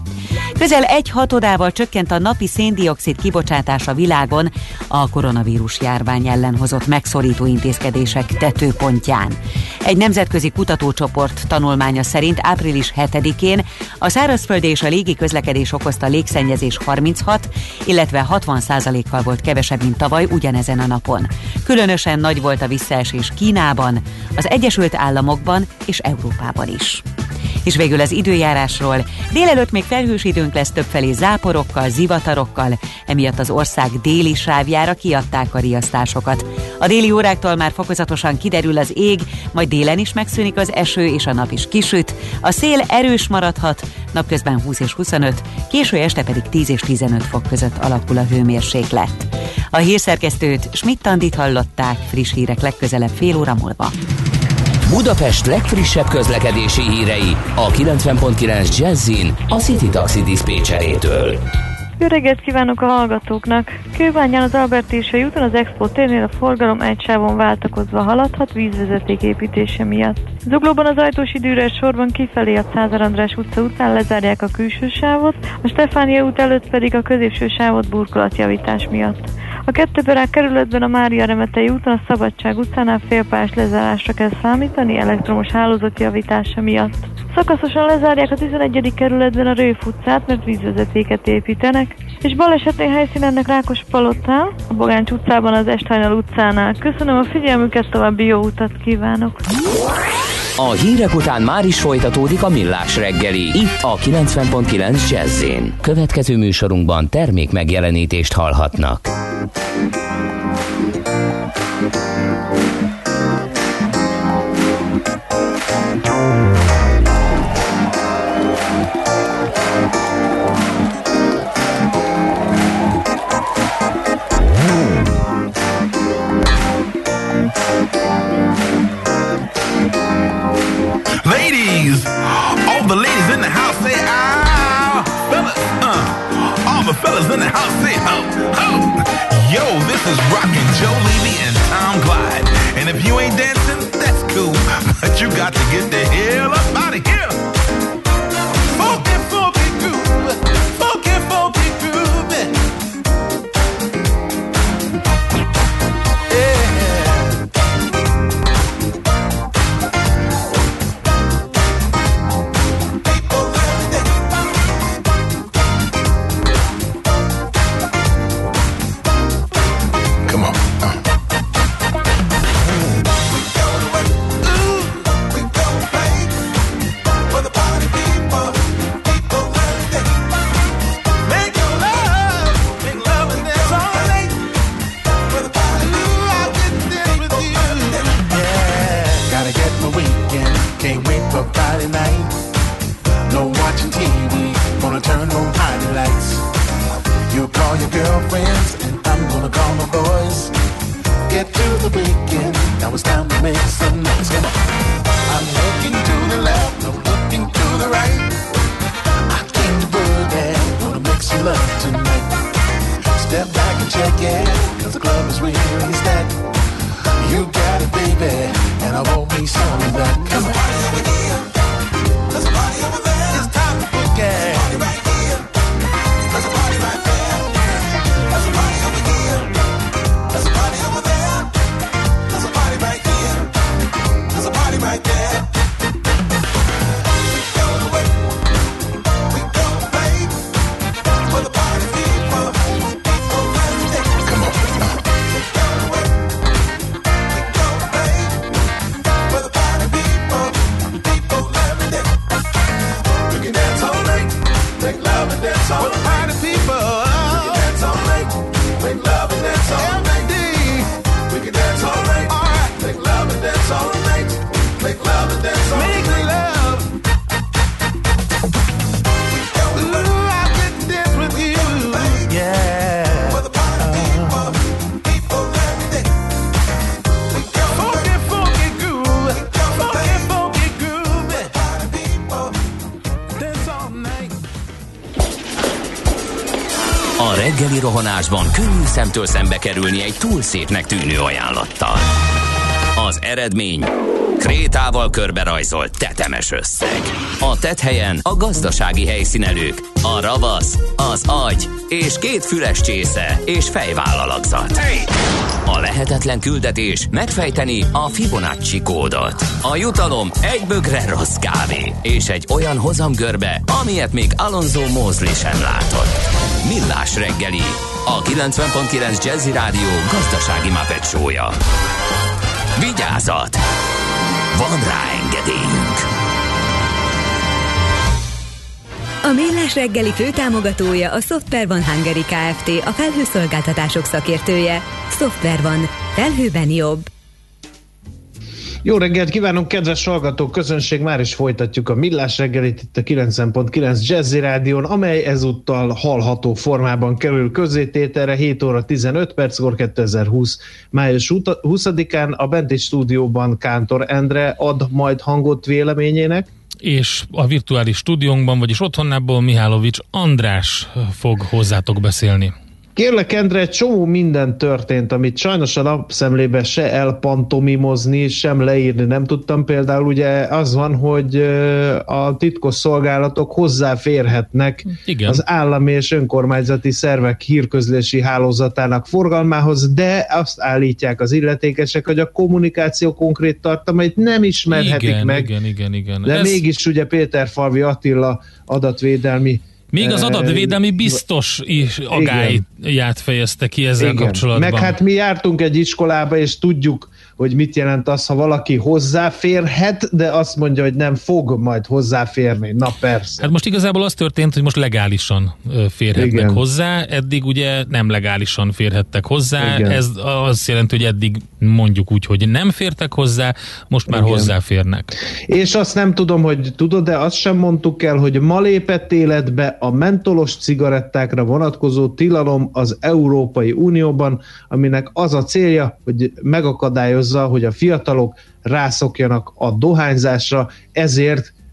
Közel egy hatodával csökkent a napi széndioxid kibocsátás a világon a koronavírus járvány ellen hozott megszorító intézkedések tetőpontján. Egy nemzetközi kutatócsoport tanulmánya szerint április hetedikén a szárazföldi és a légi közlekedés okozta légszennyezés harminchat, illetve hatvan százalékkal volt kevesebb, mint tavaly ugyanezen a napon. Különösen nagy volt a visszaesés Kínában, az Egyesült Államokban és Európában is. És végül az időjárásról. Délelőtt még felhős időnk lesz, többfelé záporokkal, zivatarokkal, emiatt az ország déli sávjára kiadták a riasztásokat. A déli óráktól már fokozatosan kiderül az ég, majd délen is megszűnik az eső, és a nap is kisüt. A szél erős maradhat, napközben húsz és huszonöt, késő este pedig tíz és tizenöt fok között alakul a hőmérséklet. A hírszerkesztőt, Schmidt-Andit hallották, friss hírek legközelebb fél óra múlva. Budapest legfrissebb közlekedési hírei a kilencven pont kilenc Jazzin a City Taxi diszpécserétől. Jó reggelt kívánok a hallgatóknak! Kőbányán az Albertérsai úton az Expo térnél a forgalom egy sávon váltakozva haladhat vízvezeték építése miatt. Zuglóban az Ajtósi Dürer sorban kifelé a Cázár András utca után lezárják a külső sávot, a Stefánia út előtt pedig a középső sávot burkolatjavítás miatt. A Kettőbarák kerületben a Mária Remetei úton a Szabadság utcánál félpályás lezárásra kell számítani elektromos hálózat javítása miatt. Szakaszosan lezárják a tizenegyedik kerületben a Rőf utcát, mert vízvezetéket építenek, és balesetén helyszínennek Rákospalotán, a Bogáncs utcában az Esthajnal utcánál. Köszönöm a figyelmüket, további jó utat kívánok! A hírek után már is folytatódik a Millás reggeli, itt a kilencven pont kilenc Jazz-én. Következő műsorunkban termék megjelenítést hallhatnak. fellas in the house say ho, ho. Yo, this is Rockin' Joe Levy and Tom Glide. And if you ain't dancing, that's cool. But you got to get the hell up out of here. Funky, funky groove. Funky, funky groove. Yeah. Girlfriends, and I'm gonna call my boys. Get to the weekend, now it's time to make some noise. Come on. I'm looking to the left, I'm looking to the right. I came to boogie, gonna make some love tonight. Step back and check it, cause the club is really stacked. You got it, baby, and I want me some of that. Come on. There's a party over here, there's a party over there. It's time to boogie. There's a party right here, there's a party right there. There's a party over here. There's a party over there. There's a party right here. There's a party right there. We go away. We go away. For the party people. People Wednesday. Come on. We go away. We go away. For the party people. People Wednesday. We can dance all night. Make love and dance all night. For the party people. Make love and dance all night. We can dance all night. All right. Make love and dance all night. Make love and dance all night. Make love. Ooh, I get to dance with you. Yeah. For the party people, people every day. Funky, funky groove. Funky, funky groove. Party people, dance all night. A reggeli rohanásban könnyű szemtől szembe kerülni egy túl szépnek tűnő ajánlattal. Az eredmény krétával körberajzolt tetemes összeg. A tetthelyen a gazdasági helyszínelők, a ravasz, az agy és két füles csésze és fejvállalakzat. A lehetetlen küldetés megfejteni a Fibonacci kódot. A jutalom egy bögre rossz kávé és egy olyan hozamgörbe, amilyet még Alonso Mosley sem látott. Millás reggeli, a kilencven pont kilenc Jazzy Rádió gazdasági Muppet show-ja. Vigyázat! Van rá engedélyünk! A Millás reggeli főtámogatója a Software One Hungary Kft., a felhőszolgáltatások szakértője. Software One. Felhőben jobb. Jó reggelt kívánunk, kedves hallgatók, közönség, már is folytatjuk a Millás reggelit itt a kilencven pont kilenc Jazzy Rádión, amely ezúttal hallható formában kerül közzétételre hét óra tizenöt perckor kétezer-húsz május huszadikán. A benti stúdióban Kántor Endre ad majd hangot véleményének. És a virtuális stúdiónkban, vagyis otthonából Mihálovics András fog hozzátok beszélni. Kérlek, Endre, egy csomó minden történt, amit sajnos a napszemlébe se elpantomimozni, sem leírni nem tudtam. Például ugye az van, hogy a titkos szolgálatok hozzáférhetnek Igen. az állami és önkormányzati szervek hírközlési hálózatának forgalmához, de azt állítják az illetékesek, hogy a kommunikáció konkrét tartalmait nem ismerhetik igen, meg. Igen, igen, igen. De Ez... mégis ugye Péterfalvi Attila adatvédelmi Még az adatvédelmi biztos is agályát fejezte ki ezzel Igen. kapcsolatban. Meg hát mi jártunk egy iskolába, és tudjuk, hogy mit jelent az, ha valaki hozzáférhet, de azt mondja, hogy nem fog majd hozzáférni. Na persze. Hát most igazából az történt, hogy most legálisan férhetnek Igen. hozzá, eddig ugye nem legálisan férhettek hozzá, Igen. ez azt jelenti, hogy eddig mondjuk úgy, hogy nem fértek hozzá, most már Igen. hozzáférnek. És azt nem tudom, hogy tudod, de azt sem mondtuk el, hogy ma lépett életbe a mentolos cigarettákra vonatkozó tilalom az Európai Unióban, aminek az a célja, hogy megakadályozza, hogy a fiatalok rászokjanak a dohányzásra, ezért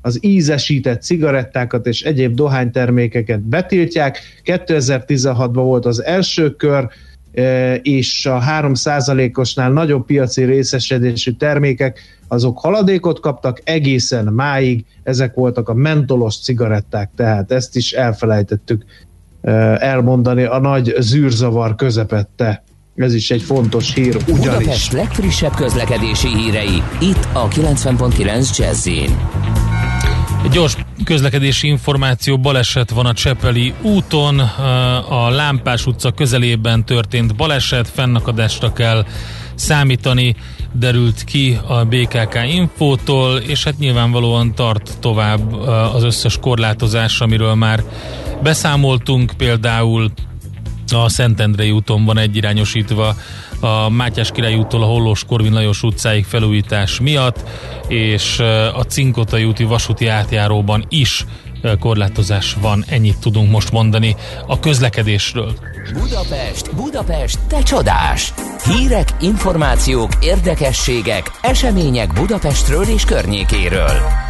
az ízesített cigarettákat és egyéb dohánytermékeket betiltják. kétezer-tizenhatban volt az első kör, és a három százalékosnál nagyobb piaci részesedésű termékek, azok haladékot kaptak egészen máig, ezek voltak a mentolos cigaretták, tehát ezt is elfelejtettük elmondani a nagy zűrzavar közepette. Ez is egy fontos hír, ugyanis. Budapest legfrissebb közlekedési hírei, itt a kilencven pont kilenc Jazz-in. Gyors közlekedési információ, baleset van a Csepeli úton, a Lámpás utca közelében történt baleset, fennakadásra kell számítani, derült ki a bé ká ká Infótól, és hát nyilvánvalóan tart tovább az összes korlátozás, amiről már beszámoltunk, például a Szentendrei úton van egyirányosítva a Mátyás Király úttól a Hollós Korvin Lajos utcáig felújítás miatt, és a Cinkotai úti vasúti átjáróban is korlátozás van. Ennyit tudunk most mondani a közlekedésről. Budapest, Budapest, te csodás! Hírek, információk, érdekességek, események Budapestről és környékéről.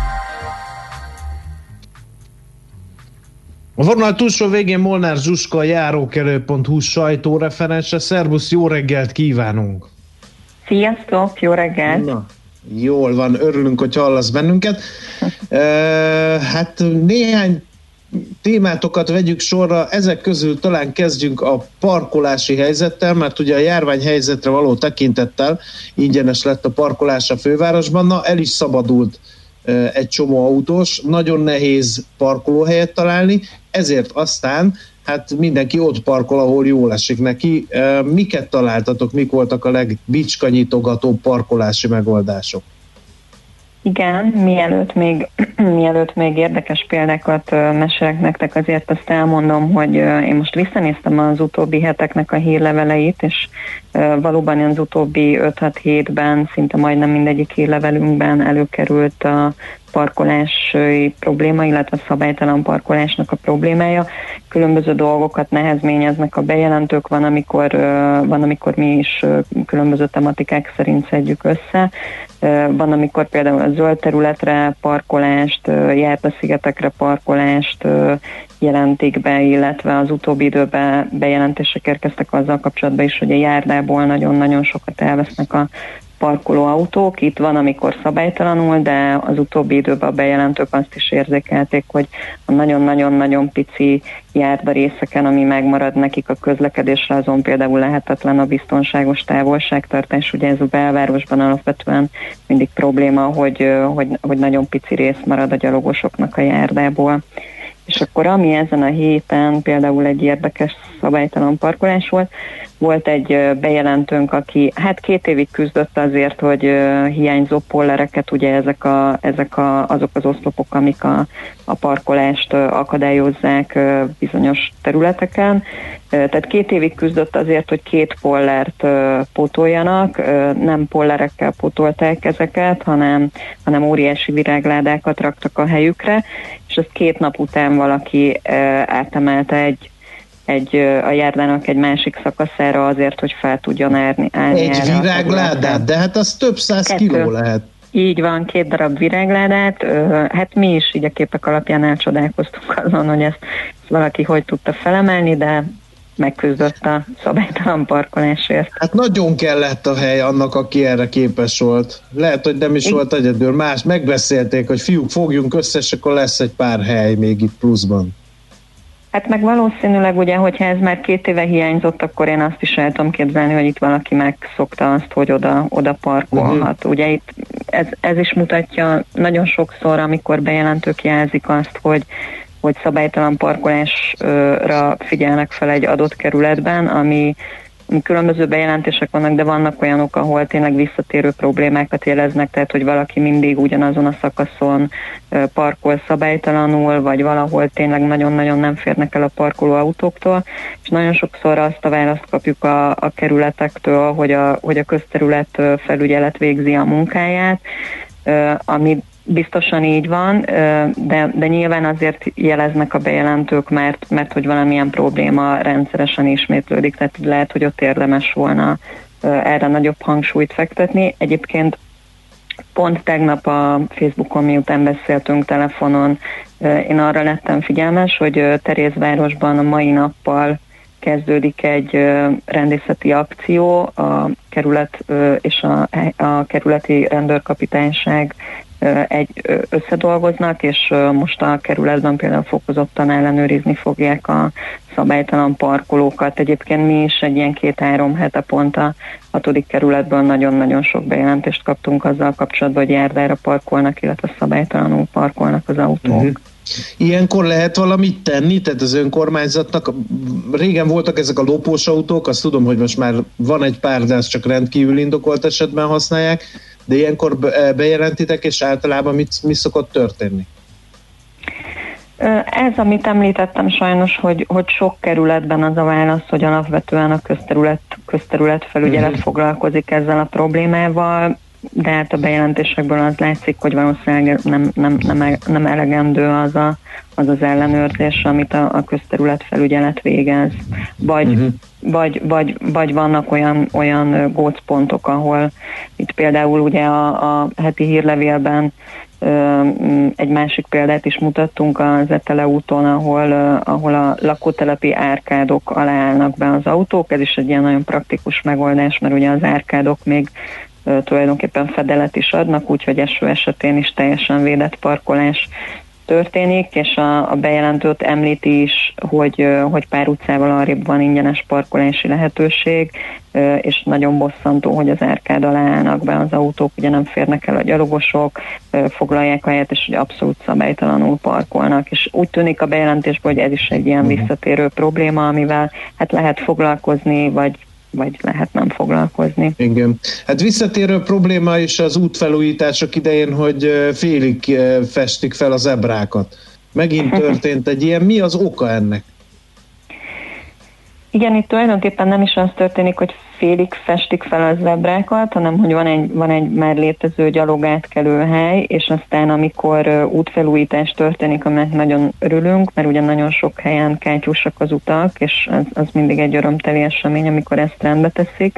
A vonal túlsó végén Molnár Zsuska, a járókelő pont hu sajtóreferense. Szervusz, jó reggelt kívánunk! Sziasztok, jó reggelt! Na, jól van, örülünk, hogy hallasz bennünket. E, hát néhány témátokat vegyük sorra, ezek közül talán kezdjünk a parkolási helyzettel, mert ugye a járványhelyzetre való tekintettel ingyenes lett a parkolás a fővárosban, na el is szabadult egy csomó autós, nagyon nehéz parkolóhelyet találni, ezért aztán hát mindenki ott parkol, ahol jól esik neki. Miket találtatok, mik voltak a legbicskanyitogatóbb parkolási megoldások? Igen, mielőtt még, mielőtt még érdekes példákat mesélek nektek, azért azt elmondom, hogy én most visszanéztem az utóbbi heteknek a hírleveleit, és valóban az utóbbi öt-hat hétben szinte majdnem mindegyik hírlevelünkben előkerült a parkolási probléma, illetve szabálytalan parkolásnak a problémája. Különböző dolgokat nehezményeznek a bejelentők, van amikor, van, amikor mi is különböző tematikák szerint szedjük össze. Van, amikor például a zöld területre parkolást, járdaszigetekre parkolást jelentik be, illetve az utóbbi időben bejelentések érkeztek azzal kapcsolatban is, hogy a járdából nagyon-nagyon sokat elvesznek a parkoló autók. Itt van, amikor szabálytalanul, de az utóbbi időben a bejelentők azt is érzékelték, hogy a nagyon-nagyon-nagyon pici járdarészeken, ami megmarad nekik a közlekedésre, azon például lehetetlen a biztonságos távolságtartás. Ugye ez a belvárosban alapvetően mindig probléma, hogy, hogy, hogy nagyon pici rész marad a gyalogosoknak a járdából. És akkor ami ezen a héten például egy érdekes szabálytalan parkolás volt, volt egy bejelentőnk, aki hát két évig küzdött azért, hogy hiányzó pollereket, ugye ezek, a, ezek a, azok az oszlopok, amik a, a parkolást akadályozzák bizonyos területeken. Tehát két évig küzdött azért, hogy két pollert pótoljanak, nem pollerekkel pótolták ezeket, hanem, hanem óriási virágládákat raktak a helyükre, és ezt két nap után valaki átemelte egy egy, a járdának egy másik szakaszára azért, hogy fel tudjon állni. állni egy virágládát, de hát az több száz Kettő. kiló lehet. Így van, két darab virágládát. Hát mi is így a képek alapján elcsodálkoztunk azon, hogy ezt, ezt valaki hogy tudta felemelni, de megküzdött a szabálytalan parkolásért. Hát nagyon kellett a hely annak, aki erre képes volt. Lehet, hogy nem is I- volt egyedül. Más megbeszélték, hogy fiúk, fogjunk össze, és akkor lesz egy pár hely még itt pluszban. Hát meg valószínűleg ugye, hogyha ez már két éve hiányzott, akkor én azt is el tudom képzelni, hogy itt valaki megszokta azt, hogy oda, oda parkolhat. Uh-huh. Ugye itt ez, ez is mutatja nagyon sokszor, amikor bejelentők jelzik azt, hogy hogy szabálytalan parkolásra figyelnek fel egy adott kerületben, ami különböző bejelentések vannak, de vannak olyanok, ahol tényleg visszatérő problémákat jeleznek, tehát hogy valaki mindig ugyanazon a szakaszon parkol szabálytalanul, vagy valahol tényleg nagyon-nagyon nem férnek el a parkoló autóktól, és nagyon sokszor azt a választ kapjuk a, a kerületektől, hogy a, hogy a közterület felügyelet végzi a munkáját, ami biztosan így van, de, de nyilván azért jeleznek a bejelentők, mert, mert hogy valamilyen probléma rendszeresen ismétlődik, tehát lehet, hogy ott érdemes volna erre nagyobb hangsúlyt fektetni. Egyébként pont tegnap a Facebookon, miután beszéltünk telefonon, én arra lettem figyelmes, hogy Terézvárosban a mai nappal kezdődik egy rendészeti akció, a kerület és a, a kerületi rendőrkapitányság egy összedolgoznak, és most a kerületben például fokozottan ellenőrizni fogják a szabálytalan parkolókat. Egyébként mi is egy ilyen két-három hete pont a hatodik kerületből nagyon-nagyon sok bejelentést kaptunk azzal kapcsolatban, hogy járdára parkolnak, illetve szabálytalanul parkolnak az autók. Uh-huh. Ilyenkor lehet valamit tenni, tehát az önkormányzatnak, régen voltak ezek a lopós autók, azt tudom, hogy most már van egy pár, de ezt csak rendkívül indokolt esetben használják, de ilyenkor bejelentitek, és általában mit, mi szokott történni? Ez, amit említettem sajnos, hogy, hogy sok kerületben az a válasz, hogy alapvetően a közterület, közterület felügyelet uh-huh. foglalkozik ezzel a problémával, de hát a bejelentésekből az látszik, hogy valószínűleg nem, nem, nem, nem elegendő az, a, az az ellenőrzés, amit a, a közterület felügyelet végez. Vagy, uh-huh. vagy, vagy, vagy vannak olyan, olyan gócpontok, ahol itt például ugye a, a heti hírlevélben egy másik példát is mutattunk az Etele úton, ahol, ahol a lakótelepi árkádok alá állnak be az autók. Ez is egy ilyen nagyon praktikus megoldás, mert ugye az árkádok még tulajdonképpen fedelet is adnak, úgyhogy eső esetén is teljesen védett parkolás történik, és a, a bejelentőt említi is, hogy, hogy pár utcával arrébb van ingyenes parkolási lehetőség, és nagyon bosszantó, hogy az árkád alá állnak be az autók, ugye nem férnek el a gyalogosok, foglalják a helyet, és hogy abszolút szabálytalanul parkolnak, és úgy tűnik a bejelentésből, hogy ez is egy ilyen visszatérő probléma, amivel hát lehet foglalkozni, vagy vagy lehet nem foglalkozni. Igen. Hát visszatérő probléma is az útfelújítások idején, hogy félig festik fel a zebrákat. Megint történt egy ilyen. Mi az oka ennek? Igen, itt tulajdonképpen nem is az történik, hogy félig festik fel a zebrákat, hanem hogy van egy, van egy már létező gyalogátkelő hely, és aztán amikor útfelújítás történik, aminek nagyon örülünk, mert ugye nagyon sok helyen kátyúsak az utak, és az, az mindig egy örömteli esemény, amikor ezt rendbe teszik.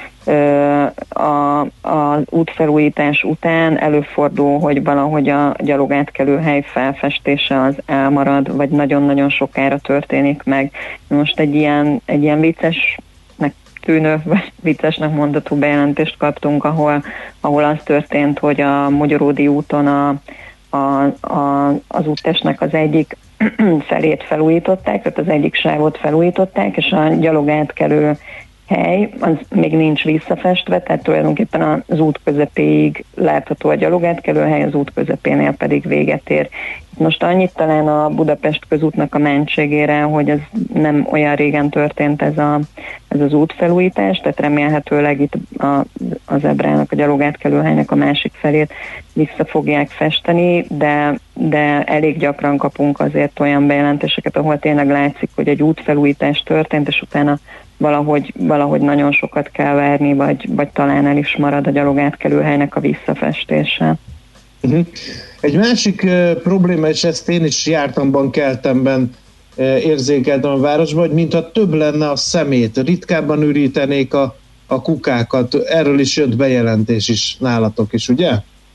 A, az útfelújítás után előfordul, hogy valahogy a gyalogátkelő hely felfestése az elmarad, vagy nagyon-nagyon sokára történik meg. Most egy ilyen, egy ilyen viccesnek tűnő, vagy viccesnek mondható bejelentést kaptunk, ahol, ahol az történt, hogy a Mogyoródi úton a, a, a, az úttestnek az egyik felét felújították, tehát az egyik sávot felújították, és a gyalogátkelő hely, az még nincs visszafestve, tehát tulajdonképpen az út közepéig látható a gyalogátkelőhely, az út közepénél pedig véget ér. Most annyit talán a Budapest közútnak a mentségére, hogy ez nem olyan régen történt ez, a, ez az útfelújítás, tehát remélhetőleg itt a, a zebrának, a gyalogátkelőhelynek a másik felét vissza fogják festeni, de, de elég gyakran kapunk azért olyan bejelentéseket, ahol tényleg látszik, hogy egy útfelújítás történt, és utána valahogy, valahogy nagyon sokat kell várni, vagy, vagy talán el is marad a gyalogátkelőhelynek a visszafestése. Uh-huh. Egy másik uh, probléma, és ezt én is jártamban, keltemben uh, érzékeltem a városban, hogy mintha több lenne a szemét, ritkábban ürítenék a, a kukákat. Erről is jött bejelentés is nálatok is, ugye?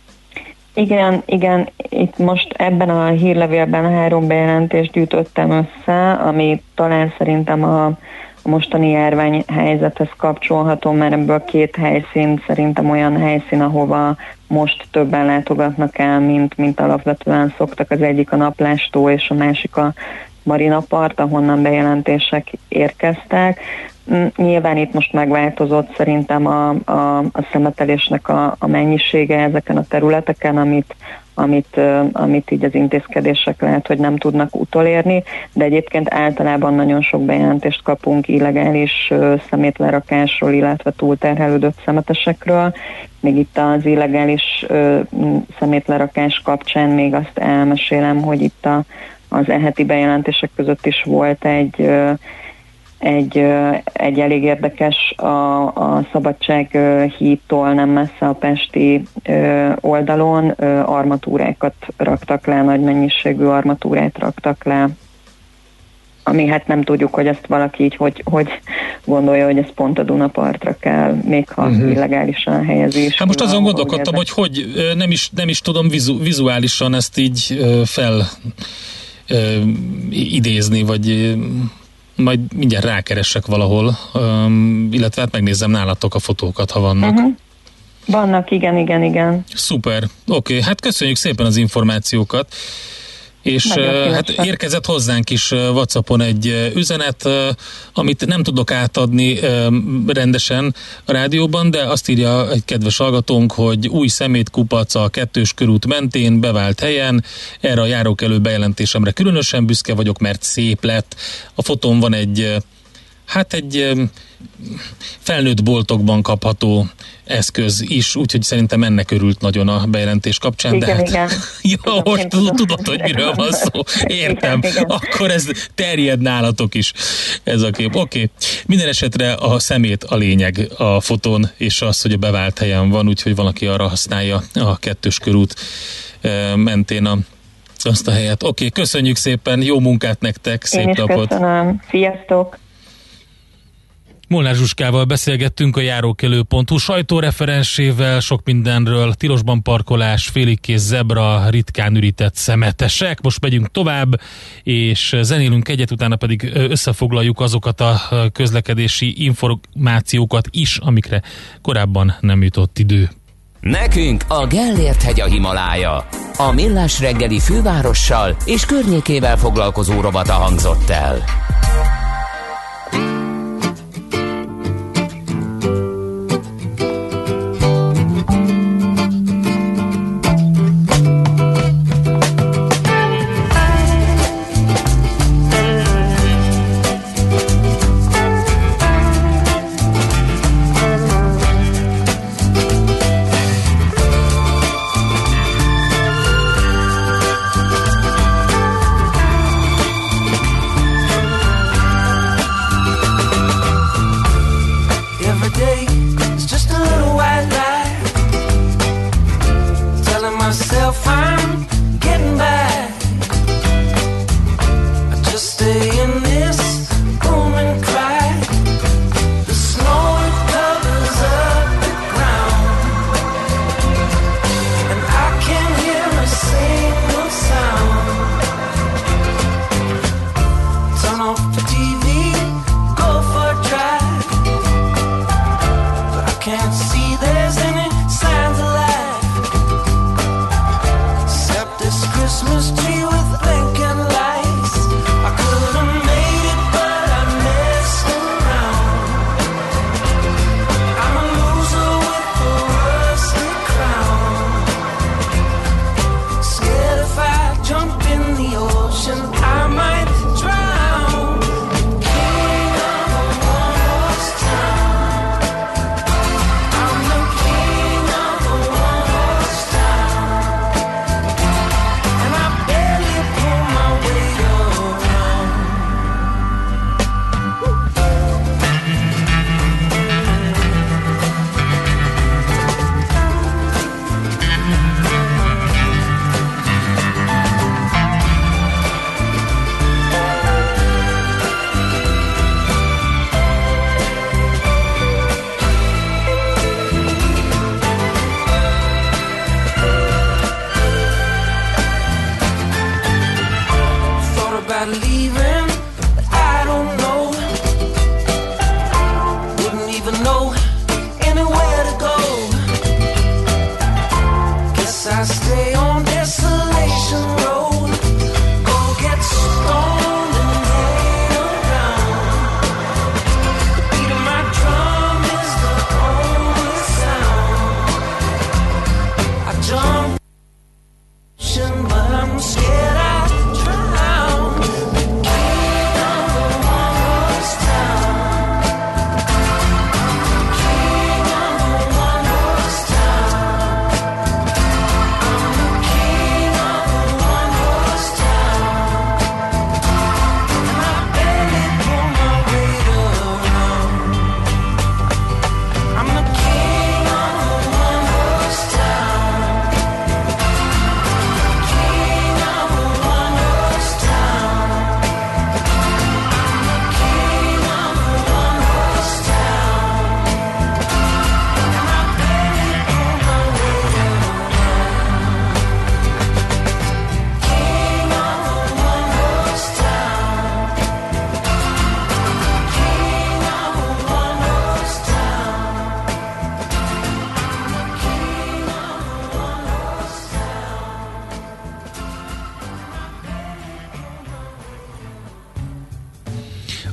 Igen, igen, itt most ebben a hírlevélben három bejelentést gyűjtöttem össze, ami talán szerintem a, a mostani járványhelyzethez kapcsolható, mert ebből két helyszín szerintem olyan helyszín, ahova most többen látogatnak el, mint, mint alapvetően szoktak. Az egyik a Naplástó, és a másik a Marina part, ahonnan bejelentések érkeztek. Nyilván itt most megváltozott szerintem a, a, a szemetelésnek a, a mennyisége ezeken a területeken, amit, amit, amit így az intézkedések lehet, hogy nem tudnak utolérni, de egyébként általában nagyon sok bejelentést kapunk illegális szemétlerakásról, illetve túlterhelődött szemetesekről. Még itt az illegális szemétlerakás kapcsán még azt elmesélem, hogy itt a, az e-heti bejelentések között is volt egy Egy, egy elég érdekes a, a Szabadság hídtól nem messze a pesti oldalon armatúrákat raktak le, nagy mennyiségű armatúrát raktak le ami hát nem tudjuk, hogy ezt valaki így hogy, hogy gondolja, hogy ez pont a Dunapartra kell, még ha uh-huh. illegálisan helyezés. Hát most azon gondolkodtam, hogy hogy nem is, nem is tudom vizu, vizuálisan ezt így fel idézni, vagy majd mindjárt rákeresek valahol, illetve hát megnézem nálatok a fotókat, ha vannak. Uh-huh. Vannak, igen, igen, igen. Szuper, oké, okay, hát köszönjük szépen az információkat. És uh, hát érkezett hozzánk is uh, WhatsAppon egy uh, üzenet, uh, amit nem tudok átadni uh, rendesen a rádióban, de azt írja egy kedves hallgatónk, hogy új szemétkupac a Kettős körút mentén, bevált helyen. Erre a járókelő bejelentésemre különösen büszke vagyok, mert szép lett. A fotón van egy uh, hát egy um, felnőtt boltokban kapható eszköz is, úgyhogy szerintem ennek örült nagyon a bejelentés kapcsán. Igen, de hát, igen. ja, most tudod, tudod, hogy miről van szó. Értem. Igen, igen. Akkor ez terjed nálatok is, ez a kép. Oké. Okay. Minden esetre a szemét a lényeg a fotón, és az, hogy a bevált helyen van, úgyhogy valaki arra használja a Kettős körút mentén a azt a helyet. Oké, okay, köszönjük szépen, jó munkát nektek, szép Én is napot. Köszönöm. Sziasztok! Molnár Zsuskával beszélgettünk, a járókelő pont hu sajtóreferensével, sok mindenről, tilosban parkolás, féligkész zebra, ritkán ürített szemetesek. Most megyünk tovább, és zenélünk egyet, utána pedig összefoglaljuk azokat a közlekedési információkat is, amikre korábban nem jutott idő. Nekünk a Gellért hegy a Himalája. A Millás reggeli fővárossal és környékével foglalkozó rovata hangzott el.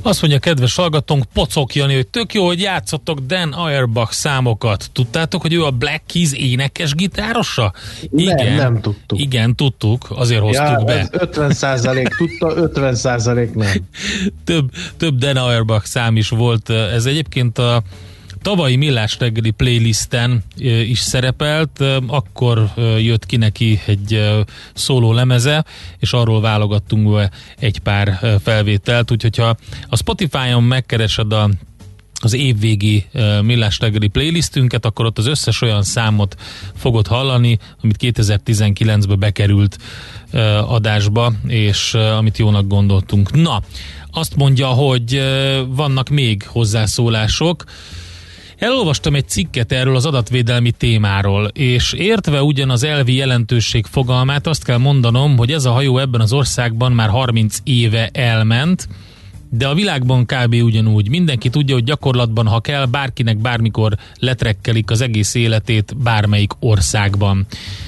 Azt mondja, kedves hallgatónk, Pocok Jani, hogy tök jó, hogy játszotok Dan Auerbach számokat. Tudtátok, hogy ő a Black Keys énekes gitárosa? Igen, nem, nem tudtuk. Igen, tudtuk, azért hoztuk ja, be. ötven százalék tudta, ötven százalék nem. több, több Dan Auerbach szám is volt. Ez egyébként a tavalyi Millás reggeli playlisten is szerepelt, akkor jött ki neki egy szóló lemeze, és arról válogattunk be egy pár felvételt, úgyhogy ha a Spotify-on megkeresed a az évvégi uh, Millás reggeli playlistünket, akkor ott az összes olyan számot fogod hallani, amit kétezer-tizenkilencben bekerült uh, adásba, és uh, amit jónak gondoltunk. Na, azt mondja, hogy uh, vannak még hozzászólások. Elolvastam egy cikket erről az adatvédelmi témáról, és értve ugyan az elvi jelentőség fogalmát, azt kell mondanom, hogy ez a hajó ebben az országban már harminc éve elment, de a világban kb. Ugyanúgy. Mindenki tudja, hogy gyakorlatban, ha kell, bárkinek bármikor letrekkelik az egész életét bármelyik országban.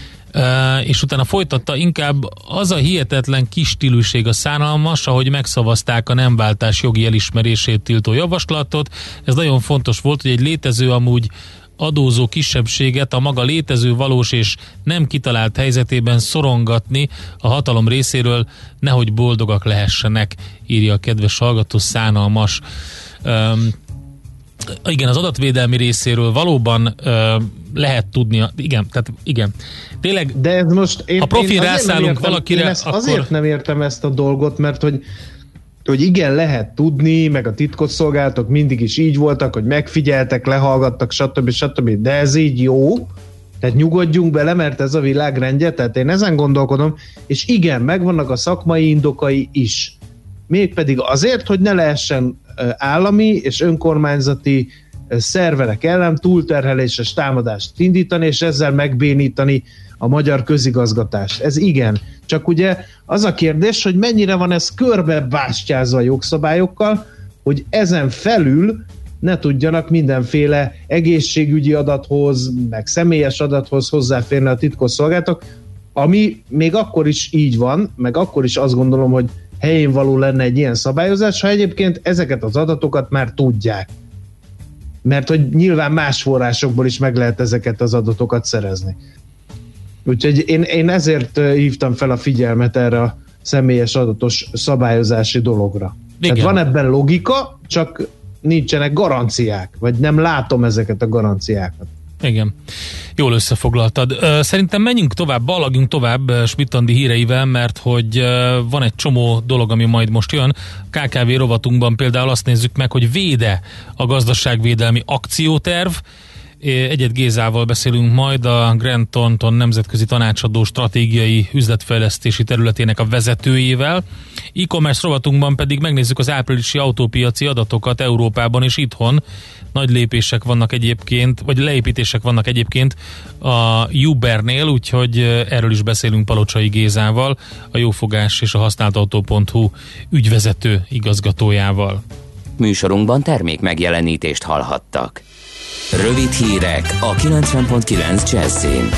Uh, és utána folytatta, inkább az a hihetetlen kis stíluség a szánalmas, ahogy megszavazták a nemváltás jogi elismerését tiltó javaslatot. Ez nagyon fontos volt, hogy egy létező amúgy adózó kisebbséget a maga létező valós és nem kitalált helyzetében szorongatni a hatalom részéről, nehogy boldogak lehessenek, írja a kedves hallgató, szánalmas. Um, igen, az adatvédelmi részéről valóban uh, lehet tudni, igen, tehát igen. Tényleg, de ez most én, ha profi én rászállunk értem, valakire, én ezt akkor... azért nem értem ezt a dolgot, mert hogy hogy igen, lehet tudni, meg a titkosszolgálatok mindig is így voltak, hogy megfigyeltek, lehallgattak, stb. stb. De ez így jó, tehát nyugodjunk bele, mert ez a világrendje, tehát én ezen gondolkodom, és igen, megvannak a szakmai indokai is. Mégpedig azért, hogy ne lehessen állami és önkormányzati szerverek ellen túlterheléses támadást indítani, és ezzel megbénítani a magyar közigazgatást. Ez igen. Csak ugye az a kérdés, hogy mennyire van ez körbebástyázva a jogszabályokkal, hogy ezen felül ne tudjanak mindenféle egészségügyi adathoz, meg személyes adathoz hozzáférni a titkosszolgálatok, ami még akkor is így van, meg akkor is azt gondolom, hogy helyén való lenne egy ilyen szabályozás, ha egyébként ezeket az adatokat már tudják. Mert hogy nyilván más forrásokból is meg lehet ezeket az adatokat szerezni. Úgyhogy én, én ezért hívtam fel a figyelmet erre a személyes adatos szabályozási dologra. Igen. Tehát van ebben logika, csak nincsenek garanciák, vagy nem látom ezeket a garanciákat. Igen, jól összefoglaltad. Szerintem menjünk tovább, ballagjunk tovább Schmidt-Andi híreivel, mert hogy van egy csomó dolog, ami majd most jön. ká ká vé rovatunkban például azt nézzük meg, hogy véde a gazdaságvédelmi akcióterv. Egyed Gézával beszélünk majd, a Grant Thornton nemzetközi tanácsadó stratégiai üzletfejlesztési területének a vezetőjével. E-commerce rovatunkban pedig megnézzük az áprilisi autópiaci adatokat Európában és itthon. Nagy lépések vannak egyébként, vagy leépítések vannak egyébként a Ubernél, úgyhogy erről is beszélünk Palocsai Gézával, a Jófogás és a használtautó pont hu ügyvezető igazgatójával. Műsorunkban termék megjelenítést hallhattak. Rövid hírek a kilencven pont kilenc Jazzin.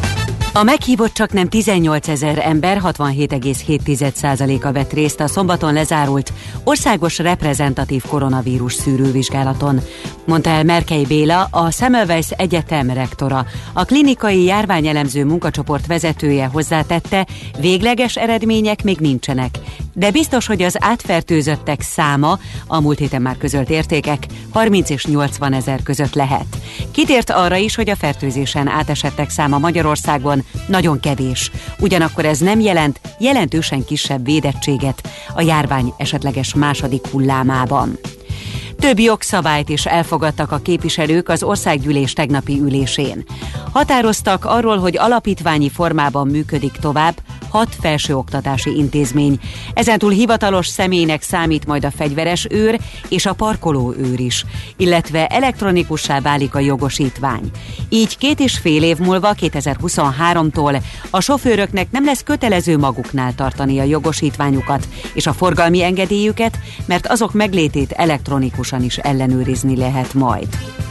A meghívott csaknem tizennyolcezer ember, hatvanhét egész hét százaléka vett részt a szombaton lezárult országos reprezentatív koronavírus szűrővizsgálaton, mondta el Merkely Béla, a Semmelweis Egyetem rektora. A klinikai járványelemző munkacsoport vezetője hozzátette, végleges eredmények még nincsenek, de biztos, hogy az átfertőzöttek száma, a múlt héten már közölt értékek, harminc és nyolcvan ezer között lehet. Kitért arra is, hogy a fertőzésen átesettek száma Magyarországon nagyon kevés. Ugyanakkor ez nem jelent jelentősen kisebb védettséget a járvány esetleges második hullámában. Több jogszabályt is elfogadtak a képviselők az országgyűlés tegnapi ülésén. Határoztak arról, hogy alapítványi formában működik tovább hat felsőoktatási intézmény. Ezentúl hivatalos személynek számít majd a fegyveres őr és a parkoló őr is, illetve elektronikussá válik a jogosítvány. Így két és fél év múlva, kétezer-huszonháromtól a sofőröknek nem lesz kötelező maguknál tartani a jogosítványukat és a forgalmi engedélyüket, mert azok meglétét elektronikusan is ellenőrizni lehet majd.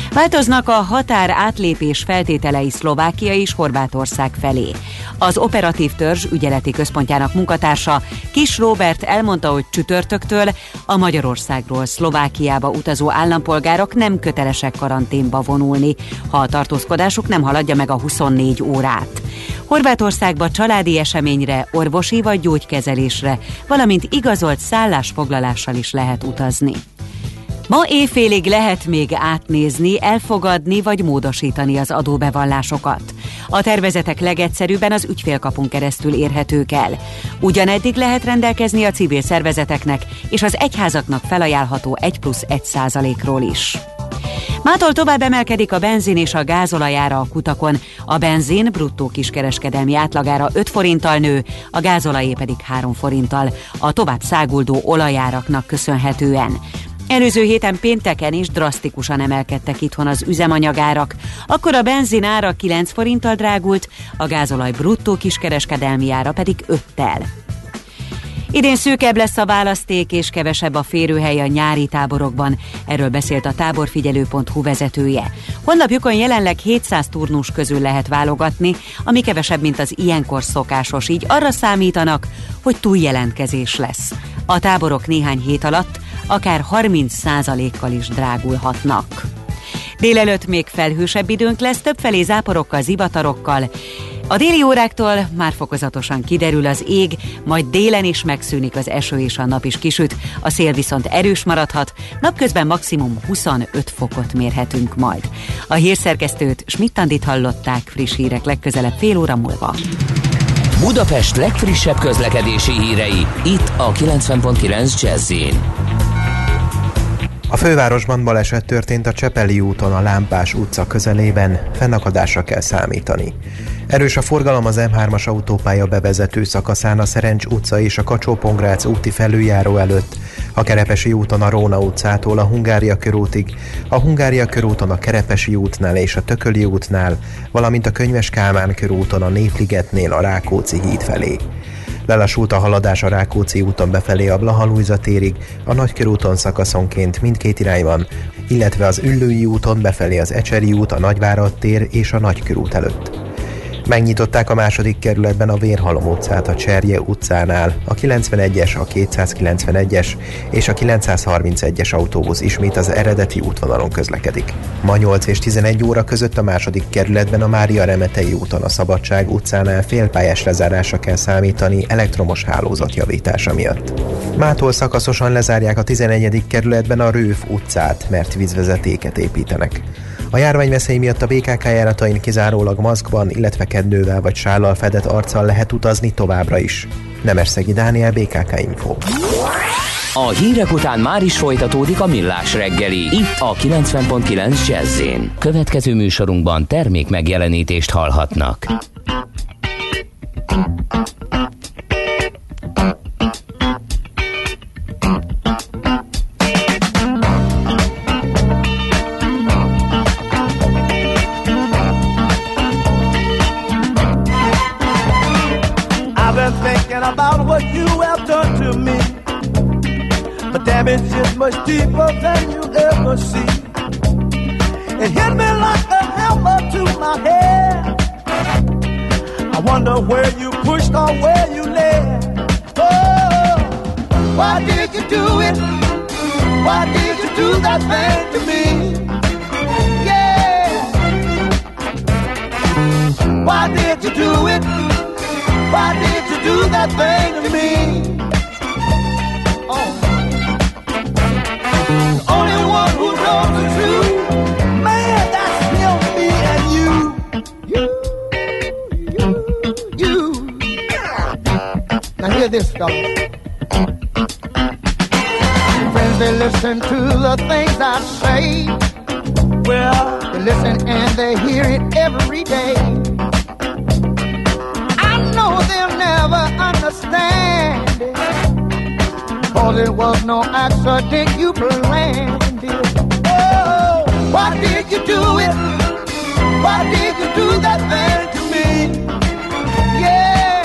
Változnak a határ átlépés feltételei Szlovákia és Horvátország felé. Az operatív törzs ügyeleti központjának munkatársa Kis Róbert elmondta, hogy csütörtöktől a Magyarországról Szlovákiába utazó állampolgárok nem kötelesek karanténba vonulni, ha a tartózkodásuk nem haladja meg a huszonnégy órát. Horvátországba családi eseményre, orvosi vagy gyógykezelésre, valamint igazolt szállásfoglalással is lehet utazni. Ma éjfélig lehet még átnézni, elfogadni vagy módosítani az adóbevallásokat. A tervezetek legegyszerűbben az ügyfélkapun keresztül érhetők el. Ugyaneddig lehet rendelkezni a civil szervezeteknek és az egyházaknak felajánlható egy plusz egy százalékról is. Mától tovább emelkedik a benzin és a gázolajára a kutakon. A benzin bruttó kiskereskedelmi átlagára öt forinttal nő, a gázolajé pedig három forinttal, a tovább száguldó olajáraknak köszönhetően. Előző héten pénteken is drasztikusan emelkedtek itthon az üzemanyagárak, akkor a benzin ára kilenc forinttal drágult, a gázolaj bruttó kiskereskedelmi ára pedig öttel. Idén szűkebb lesz a választék és kevesebb a férőhely a nyári táborokban. Erről beszélt a táborfigyelő pont hu vezetője. Honlapjukon jelenleg hétszáz turnus közül lehet válogatni, ami kevesebb, mint az ilyenkor szokásos, így arra számítanak, hogy túljelentkezés lesz. A táborok néhány hét alatt akár harminc százalékkal is drágulhatnak. Délelőtt még felhősebb időnk lesz, többfelé záporokkal, zivatarokkal. A déli óráktól már fokozatosan kiderül az ég, majd délen is megszűnik az eső és a nap is kisüt, a szél viszont erős maradhat, napközben maximum huszonöt fokot mérhetünk majd. A hírszerkesztőt, Schmidt-Andit hallották, friss hírek legközelebb fél óra múlva. Budapest legfrissebb közlekedési hírei, itt a kilencven pont kilenc Jazz-in. A fővárosban baleset történt a Csepeli úton a Lámpás utca közelében, fennakadásra kell számítani. Erős a forgalom az M hármas autópálya bevezető szakaszán a Szerencs utca és a Kacsó-Pongrác úti felüljáró előtt, a Kerepesi úton a Róna utcától a Hungária körútig, a Hungária körúton a Kerepesi útnál és a Tököli útnál, valamint a Könyves Kálmán körúton a Népligetnél a Rákóczi híd felé. Lelassult a haladás a Rákóczi úton befelé a Blaha-Lujza térig, a Nagykörúton szakaszonként mindkét irányban, illetve az Üllői úton befelé az Ecseri út, a Nagyvárad tér és a Nagykörút előtt. Megnyitották a második kerületben a Vérhalom utcát a Cserje utcánál, a kilencvenegyes, a kétszázkilencvenegyes és a kilencszázharmincegyes autóbusz ismét az eredeti útvonalon közlekedik. Ma nyolc és tizenegy óra között a második kerületben a Mária Remetei úton a Szabadság utcánál félpályás lezárásra kell számítani elektromos hálózat javítása miatt. Mától szakaszosan lezárják a tizenegyedik kerületben a Rőf utcát, mert vízvezetéket építenek. A járványveszély miatt a bé ká ká járatain kizárólag maszkban, illetve kednővel vagy sállal fedett arccal lehet utazni továbbra is. Nemesszegi Dániel, bé ká ká Info. A hírek után már is folytatódik a Millás reggeli, itt a kilencven pont kilenc Jazz-in. Következő műsorunkban termék megjelenítést hallhatnak. About what you have done to me. The damage is much deeper than you ever see. It hit me like a hammer to my head. I wonder where you pushed or where you led. Oh, why did you do it? Why did you do that thing to me? Yeah. Why did you do it? Why did you do that thing to me? Oh. The only one who knows the truth, man, that's him, me, and you. You, you, you. Now hear this, fellas. Friends, they listen to the things I say. Well, they listen and they hear it every day. They'll never understand it, cause it was no accident, you planned it. Oh, why did you do it? Why did you do that thing to me? Yeah.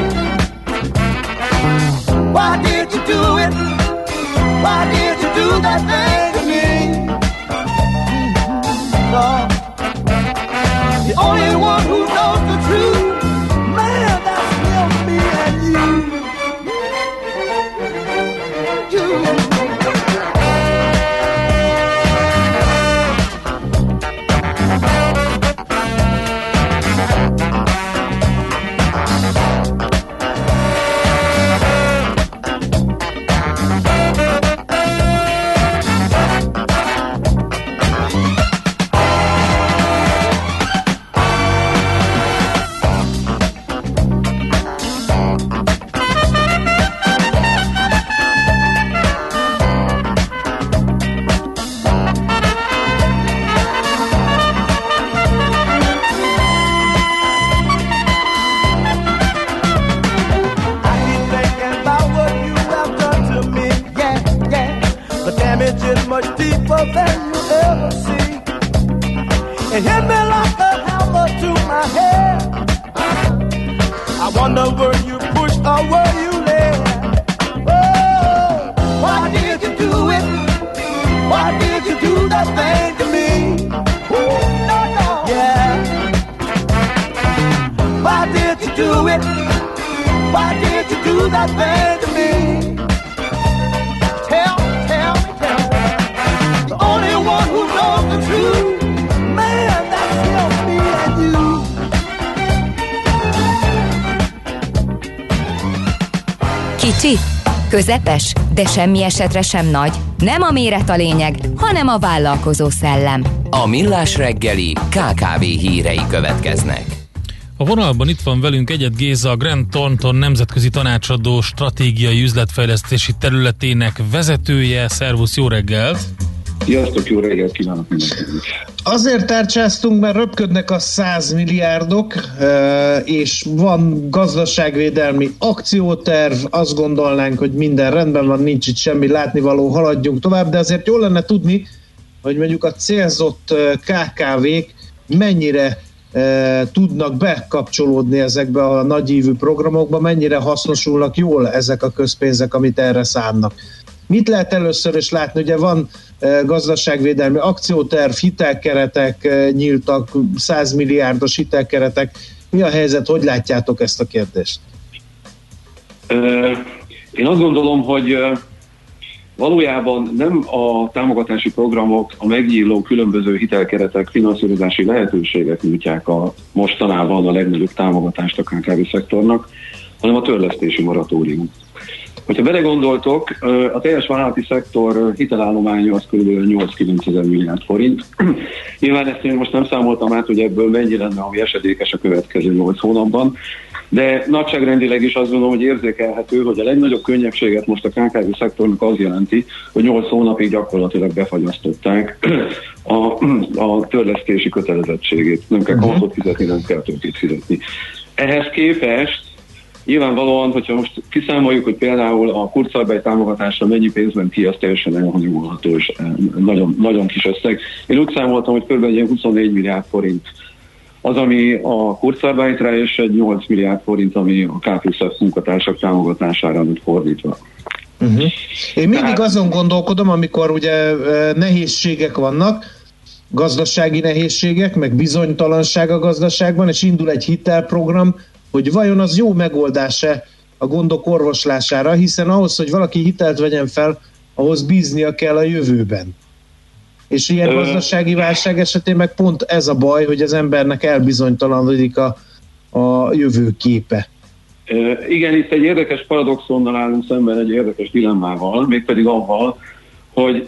Why did you do it? Why did you do that thing to me? Mm-hmm. no. The only one who knows the truth, man, that's him, me and you. You. Kicsi, közepes, de semmi esetre sem nagy. Nem a méret a lényeg, hanem a vállalkozó szellem. A Millás reggeli ká ká vé hírei következnek. A vonalban itt van velünk Egyed Géza, a Grant Thornton nemzetközi tanácsadó stratégiai üzletfejlesztési területének vezetője. Szervusz, jó reggelt! Sziasztok, jó reggelt kívánok mindenkinek! Azért tárcsáztunk, mert röpködnek a száz milliárdok, és van gazdaságvédelmi akcióterv, azt gondolnánk, hogy minden rendben van, nincs itt semmi látnivaló, haladjunk tovább, de azért jól lenne tudni, hogy mondjuk a célzott ká ká vék mennyire tudnak bekapcsolódni ezekbe a nagyívű programokba, mennyire hasznosulnak jól ezek a közpénzek, amit erre szánnak. Mit lehet először is látni? Ugye van gazdaságvédelmi akcióterv, hitelkeretek nyíltak, száz milliárdos hitelkeretek. Mi a helyzet? Hogy látjátok ezt a kérdést? Én azt gondolom, hogy valójában nem a támogatási programok, a megnyíló különböző hitelkeretek, finanszírozási lehetőségek nyújtják a mostanában a legnagyobb támogatást a ká ká vé szektornak, hanem a törlesztési moratórium. Hogyha belegondoltok, a teljes vállalati szektor hitelállománya az kb. nyolc-kilencezer milliárd forint. Nyilván ezt én most nem számoltam át, hogy ebből mennyi lenne, ami esedékes a következő nyolc hónapban, de nagyságrendileg is azt gondolom, hogy érzékelhető, hogy a legnagyobb könnyebbséget most a ká ká vé szektornak az jelenti, hogy nyolc hónapig gyakorlatilag befagyasztották a, a törlesztési kötelezettségét. Nem kell kamatot fizetni, nem kell többit fizetni. Ehhez képest nyilvánvalóan, hogyha most kiszámoljuk, hogy például a kurzarbeit támogatásra mennyi pénzben ki, az teljesen elhanyagolható, és nagyon, nagyon kis összeg. Én úgy számoltam, hogy kb. huszonnégy milliárd forint az, ami a kurzarbeitre, és egy nyolc milliárd forint, ami a ká plusz ef munkatársak támogatására lett fordítva. Uh-huh. Én mindig Tehát... azon gondolkodom, amikor ugye nehézségek vannak, gazdasági nehézségek, meg bizonytalanság a gazdaságban, és indul egy hitelprogram, hogy vajon az jó megoldás-e a gondok orvoslására, hiszen ahhoz, hogy valaki hitelt vegyen fel, ahhoz bíznia kell a jövőben. És ilyen gazdasági válság esetén meg pont ez a baj, hogy az embernek elbizonytalanodik a, a jövő képe. Igen, itt egy érdekes paradoxonnal állunk szemben, egy érdekes dilemmával, mégpedig avval, hogy,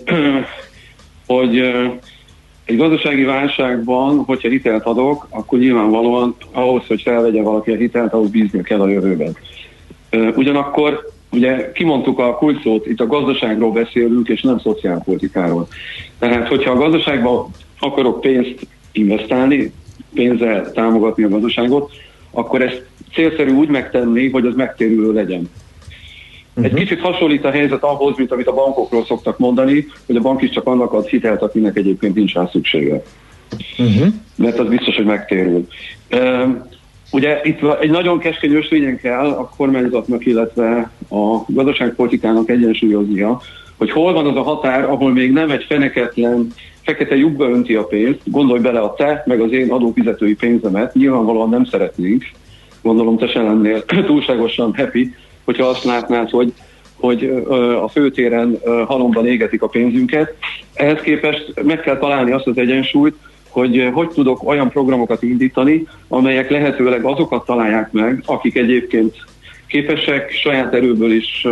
hogy egy gazdasági válságban, hogyha hitelt adok, akkor nyilvánvalóan ahhoz, hogy felvegye valaki a hitelt, ahhoz bíznia kell a jövőben. Ugyanakkor ugye kimondtuk a kulcsszót, itt a gazdaságról beszélünk, és nem szociálpolitikáról. Tehát, hogyha a gazdaságban akarok pénzt investálni, pénzzel támogatni a gazdaságot, akkor ezt célszerű úgy megtenni, hogy az megtérülő legyen. Uh-huh. Egy kicsit hasonlít a helyzet ahhoz, mint amit a bankokról szoktak mondani, hogy a bank is csak annak ad hitelt, akinek egyébként nincs rá szüksége. Uh-huh. Mert az biztos, hogy megtérül. Uh, ugye itt egy nagyon keskeny ösvényen kell a kormányzatnak, illetve a gazdaságpolitikának egyensúlyoznia, hogy hol van az a határ, ahol még nem egy feneketlen fekete lyukba önti a pénzt, gondolj bele a te, meg az én adófizetői pénzemet, nyilvánvalóan nem szeretnénk, gondolom te sem lennél túlságosan happy, hogyha azt látnád, hogy, hogy a főtéren halomban égetik a pénzünket. Ehhez képest meg kell találni azt az egyensúlyt, hogy hogy tudok olyan programokat indítani, amelyek lehetőleg azokat találják meg, akik egyébként képesek saját erőből is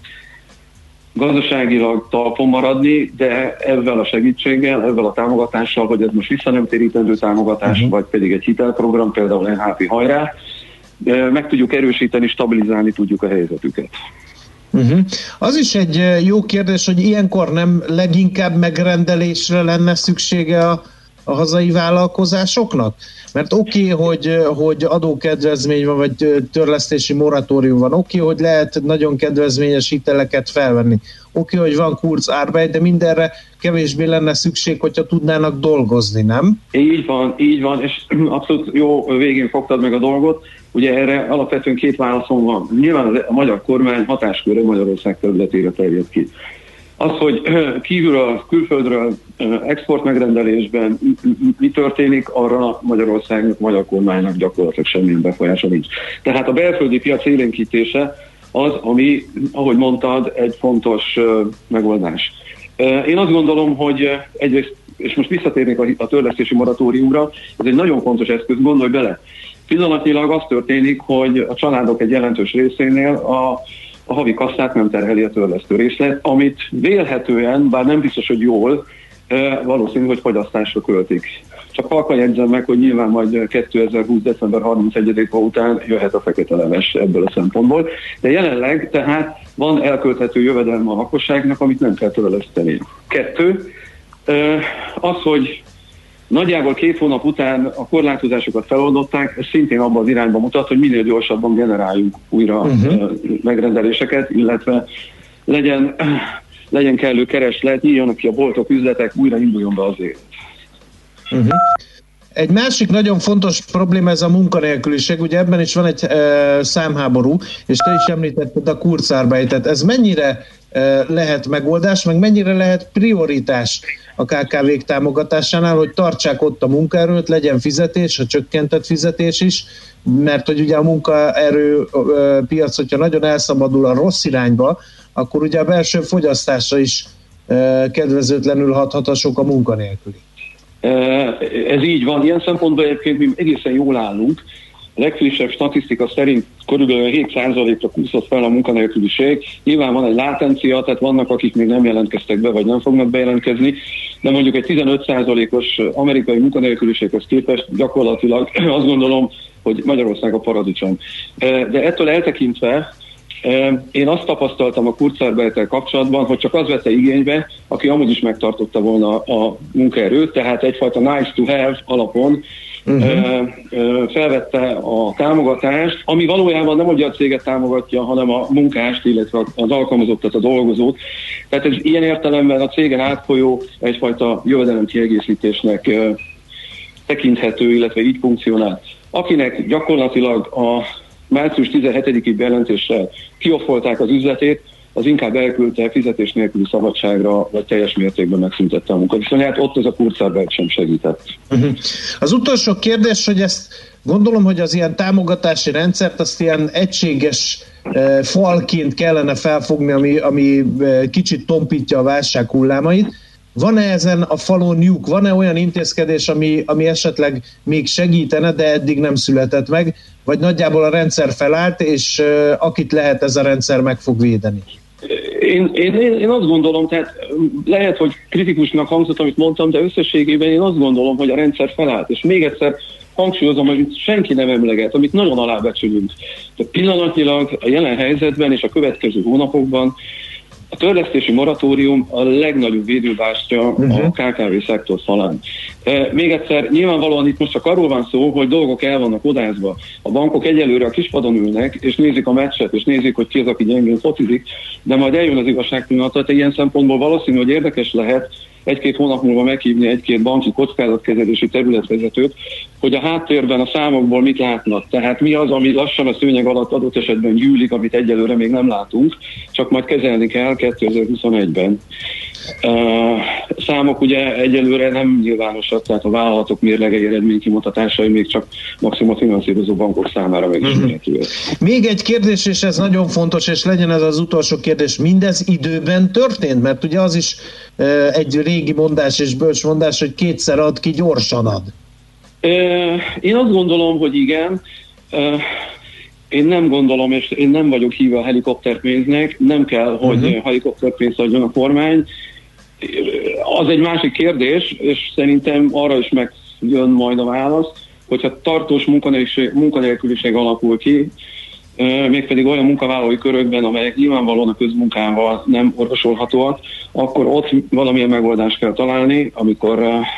gazdaságilag talpon maradni, de ezzel a segítséggel, ezzel a támogatással, hogy ez most visszanemtérítendő támogatás, uh-huh. vagy pedig egy hitelprogram, például en há pé hajrá, meg tudjuk erősíteni, stabilizálni tudjuk a helyzetüket. Uh-huh. Az is egy jó kérdés, hogy ilyenkor nem leginkább megrendelésre lenne szüksége a, a hazai vállalkozásoknak? Mert oké, okay, hogy, hogy adókedvezmény van, vagy törlesztési moratórium van, oké, okay, hogy lehet nagyon kedvezményes hiteleket felvenni, oké, okay, hogy van Kurzarbeit, de mindenre kevésbé lenne szükség, hogyha tudnának dolgozni, nem? Így van, így van, és abszolút jó végén fogtad meg a dolgot. Ugye erre alapvetően két válaszom van. Nyilván a magyar kormány hatásköre Magyarország területére terjed ki. Az, hogy kívülről, külföldről, export megrendelésben mi történik, arra Magyarországnak, magyar kormánynak gyakorlatilag semmilyen befolyása nincs. Tehát a belföldi piac élénkítése az, ami, ahogy mondtad, egy fontos megoldás. Én azt gondolom, hogy egyrészt, és most visszatérnék a törlesztési moratóriumra, ez egy nagyon fontos eszköz, gondolj bele. Pillanatnyilag az történik, hogy a családok egy jelentős részénél a a havi kasszát nem terheli a törlesztő részlet, amit vélhetően, bár nem biztos, hogy jól, valószínű, hogy fogyasztásra költik. Csak halkan jegyzem meg, hogy nyilván majd kétezer-húsz. december harmincegyedike után jöhet a fekete leves ebből a szempontból, de jelenleg tehát van elkölthető jövedelme a lakosságnak, amit nem kell törleszteni. Kettő, az, hogy nagyjából két hónap után a korlátozásokat feloldották, ez szintén abban az irányba mutat, hogy minél gyorsabban generáljunk újra uh-huh. megrendeléseket, illetve legyen, legyen kellő kereslet, nyíljanak ki a boltok, üzletek, újra induljon be az élet. Uh-huh. Egy másik nagyon fontos probléma ez a munkanélküliség, ugye ebben is van egy e, számháború, és te is említetted a Kurzarbeitet. Ez mennyire e, lehet megoldás, meg mennyire lehet prioritás a ká ká vék támogatásánál, hogy tartsák ott a munkaerőt, legyen fizetés, a csökkentett fizetés is, mert hogy ugye a munkaerő e, piac, hogyha nagyon elszabadul a rossz irányba, akkor ugye a belső fogyasztásra is e, kedvezőtlenül hathat a sok a munkanélküli. Ez így van. Ilyen szempontból egyébként mi egészen jól állunk. A legfrissebb statisztika szerint körülbelül hét százalékra kúszott fel a munkanélküliség. Nyilván van egy látencia, tehát vannak, akik még nem jelentkeztek be, vagy nem fognak bejelentkezni, de mondjuk egy tizenöt százalékos amerikai munkanélküliséghez képest gyakorlatilag azt gondolom, hogy Magyarország a paradicsom. De ettől eltekintve én azt tapasztaltam a Kurzarbeittel kapcsolatban, hogy csak az vette igénybe, aki amúgy is megtartotta volna a munkaerőt, tehát egyfajta nice to have alapon uh-huh. felvette a támogatást, ami valójában nem ugye a céget támogatja, hanem a munkást, illetve az alkalmazottat, a dolgozót. Tehát ez ilyen értelemben a cégen átfolyó egyfajta jövedelemkiegészítésnek tekinthető, illetve így funkcionál. Akinek gyakorlatilag a március tizenhetediki bejelentéssel kioffolták az üzletét, az inkább elküldte fizetés nélküli szabadságra, vagy teljes mértékben megszüntette a munkaviszonyát. Ott az a Kurzarbeit sem segített. Uh-huh. Az utolsó kérdés, hogy ezt gondolom, hogy az ilyen támogatási rendszert azt ilyen egységes eh, falként kellene felfogni, ami, ami eh, kicsit tompítja a válság hullámait. Van-e ezen a falon lyuk? Van-e olyan intézkedés, ami, ami esetleg még segítene, de eddig nem született meg? Vagy nagyjából a rendszer felállt, és uh, akit lehet ez a rendszer meg fog védeni? Én, én, én azt gondolom, tehát lehet, hogy kritikusnak hangzott, amit mondtam, de összességében én azt gondolom, hogy a rendszer felállt. És még egyszer hangsúlyozom, amit senki nem emleget, amit nagyon alábecsülünk. De pillanatnyilag a jelen helyzetben és a következő hónapokban a törlesztési moratórium a legnagyobb védőbástya uh-huh. a ká ká vé szektor falán. E, még egyszer, nyilvánvalóan itt most csak arról van szó, hogy dolgok el vannak odázva. A bankok egyelőre a kispadon ülnek, és nézik a meccset, és nézik, hogy ki az, aki gyengén focizik, de majd eljön az igazság pillanata, tehát ilyen szempontból valószínű, hogy érdekes lehet egy-két hónap múlva meghívni egy-két banki kockázatkezelési területvezetőt, hogy a háttérben a számokból mit látnak. Tehát mi az, ami lassan a szőnyeg alatt adott esetben gyűlik, amit egyelőre még nem látunk, csak majd kezelni kell kétezer-huszonegyben. Uh, számok ugye egyelőre nem nyilvánosak, tehát a vállalatok mérlegei eredménykimutatásai még csak maximum a finanszírozó bankok számára megismerhetőek. Még egy kérdés, és ez nagyon fontos, és legyen ez az utolsó kérdés, mindez időben történt? Mert ugye az is uh, egy régi mondás és bölcs mondás, hogy kétszer ad ki, gyorsan ad. Uh, én azt gondolom, hogy igen. Uh, Én nem gondolom, és én nem vagyok híve a helikopterpénznek, nem kell, hogy uh-huh. helikopterpénzt adjon a kormány. Az egy másik kérdés, és szerintem arra is megjön majd a válasz, hogyha tartós munkanélküliség, munkanélküliség alakul ki, mégpedig olyan munkavállalói körökben, amelyek nyilvánvalóan a közmunkával nem orvosolhatóak, akkor ott valamilyen megoldást kell találni, amikor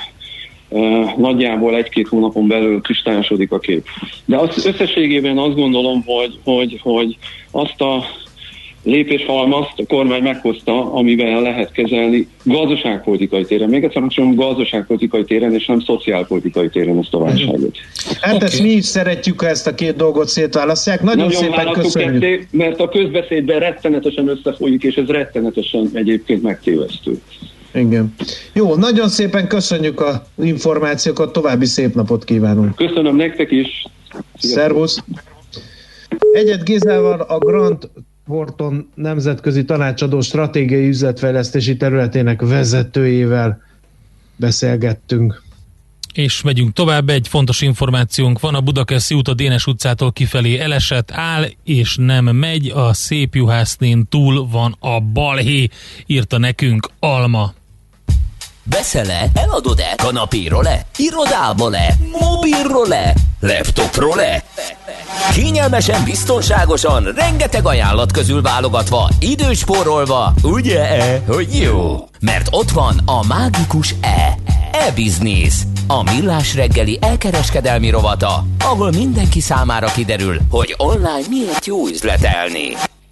Uh, nagyjából egy-két hónapon belül kristályosodik a kép. De az összességében azt gondolom, hogy, hogy, hogy azt a lépéshalmazt a kormány meghozta, amivel lehet kezelni gazdaságpolitikai téren. Még egyszer mondom, gazdaságpolitikai téren, és nem szociálpolitikai téren ezt a válságot. Hát okay. Ezt mi is szeretjük, ha ezt a két dolgot szétválasztják. Nagyon, Nagyon szépen köszönjük. Ketté, mert a közbeszédben rettenetesen összefolyik, és ez rettenetesen egyébként megtévesztő. Igen. Jó, nagyon szépen köszönjük az információkat, további szép napot kívánunk. Köszönöm nektek is. Szervusz. Egyet Gézával, a Grant Thornton nemzetközi tanácsadó stratégiai üzletfejlesztési területének vezetőjével beszélgettünk. És megyünk tovább, egy fontos információnk van, a Budakeszi út a Dénes utcától kifelé elesett, áll és nem megy, a Szépjuhásznén túl van a balhé, írta nekünk Alma. Veszel-e? Eladod-e? Kanapéról-e? Irodából-e? Mobilról-e? Laptopról-e? Kényelmesen, biztonságosan, rengeteg ajánlat közül válogatva, időspórolva, ugye-e, hogy jó? Mert ott van a mágikus E. E-Business, a millás reggeli elkereskedelmi rovata, ahol mindenki számára kiderül, hogy online miért jó üzletelni.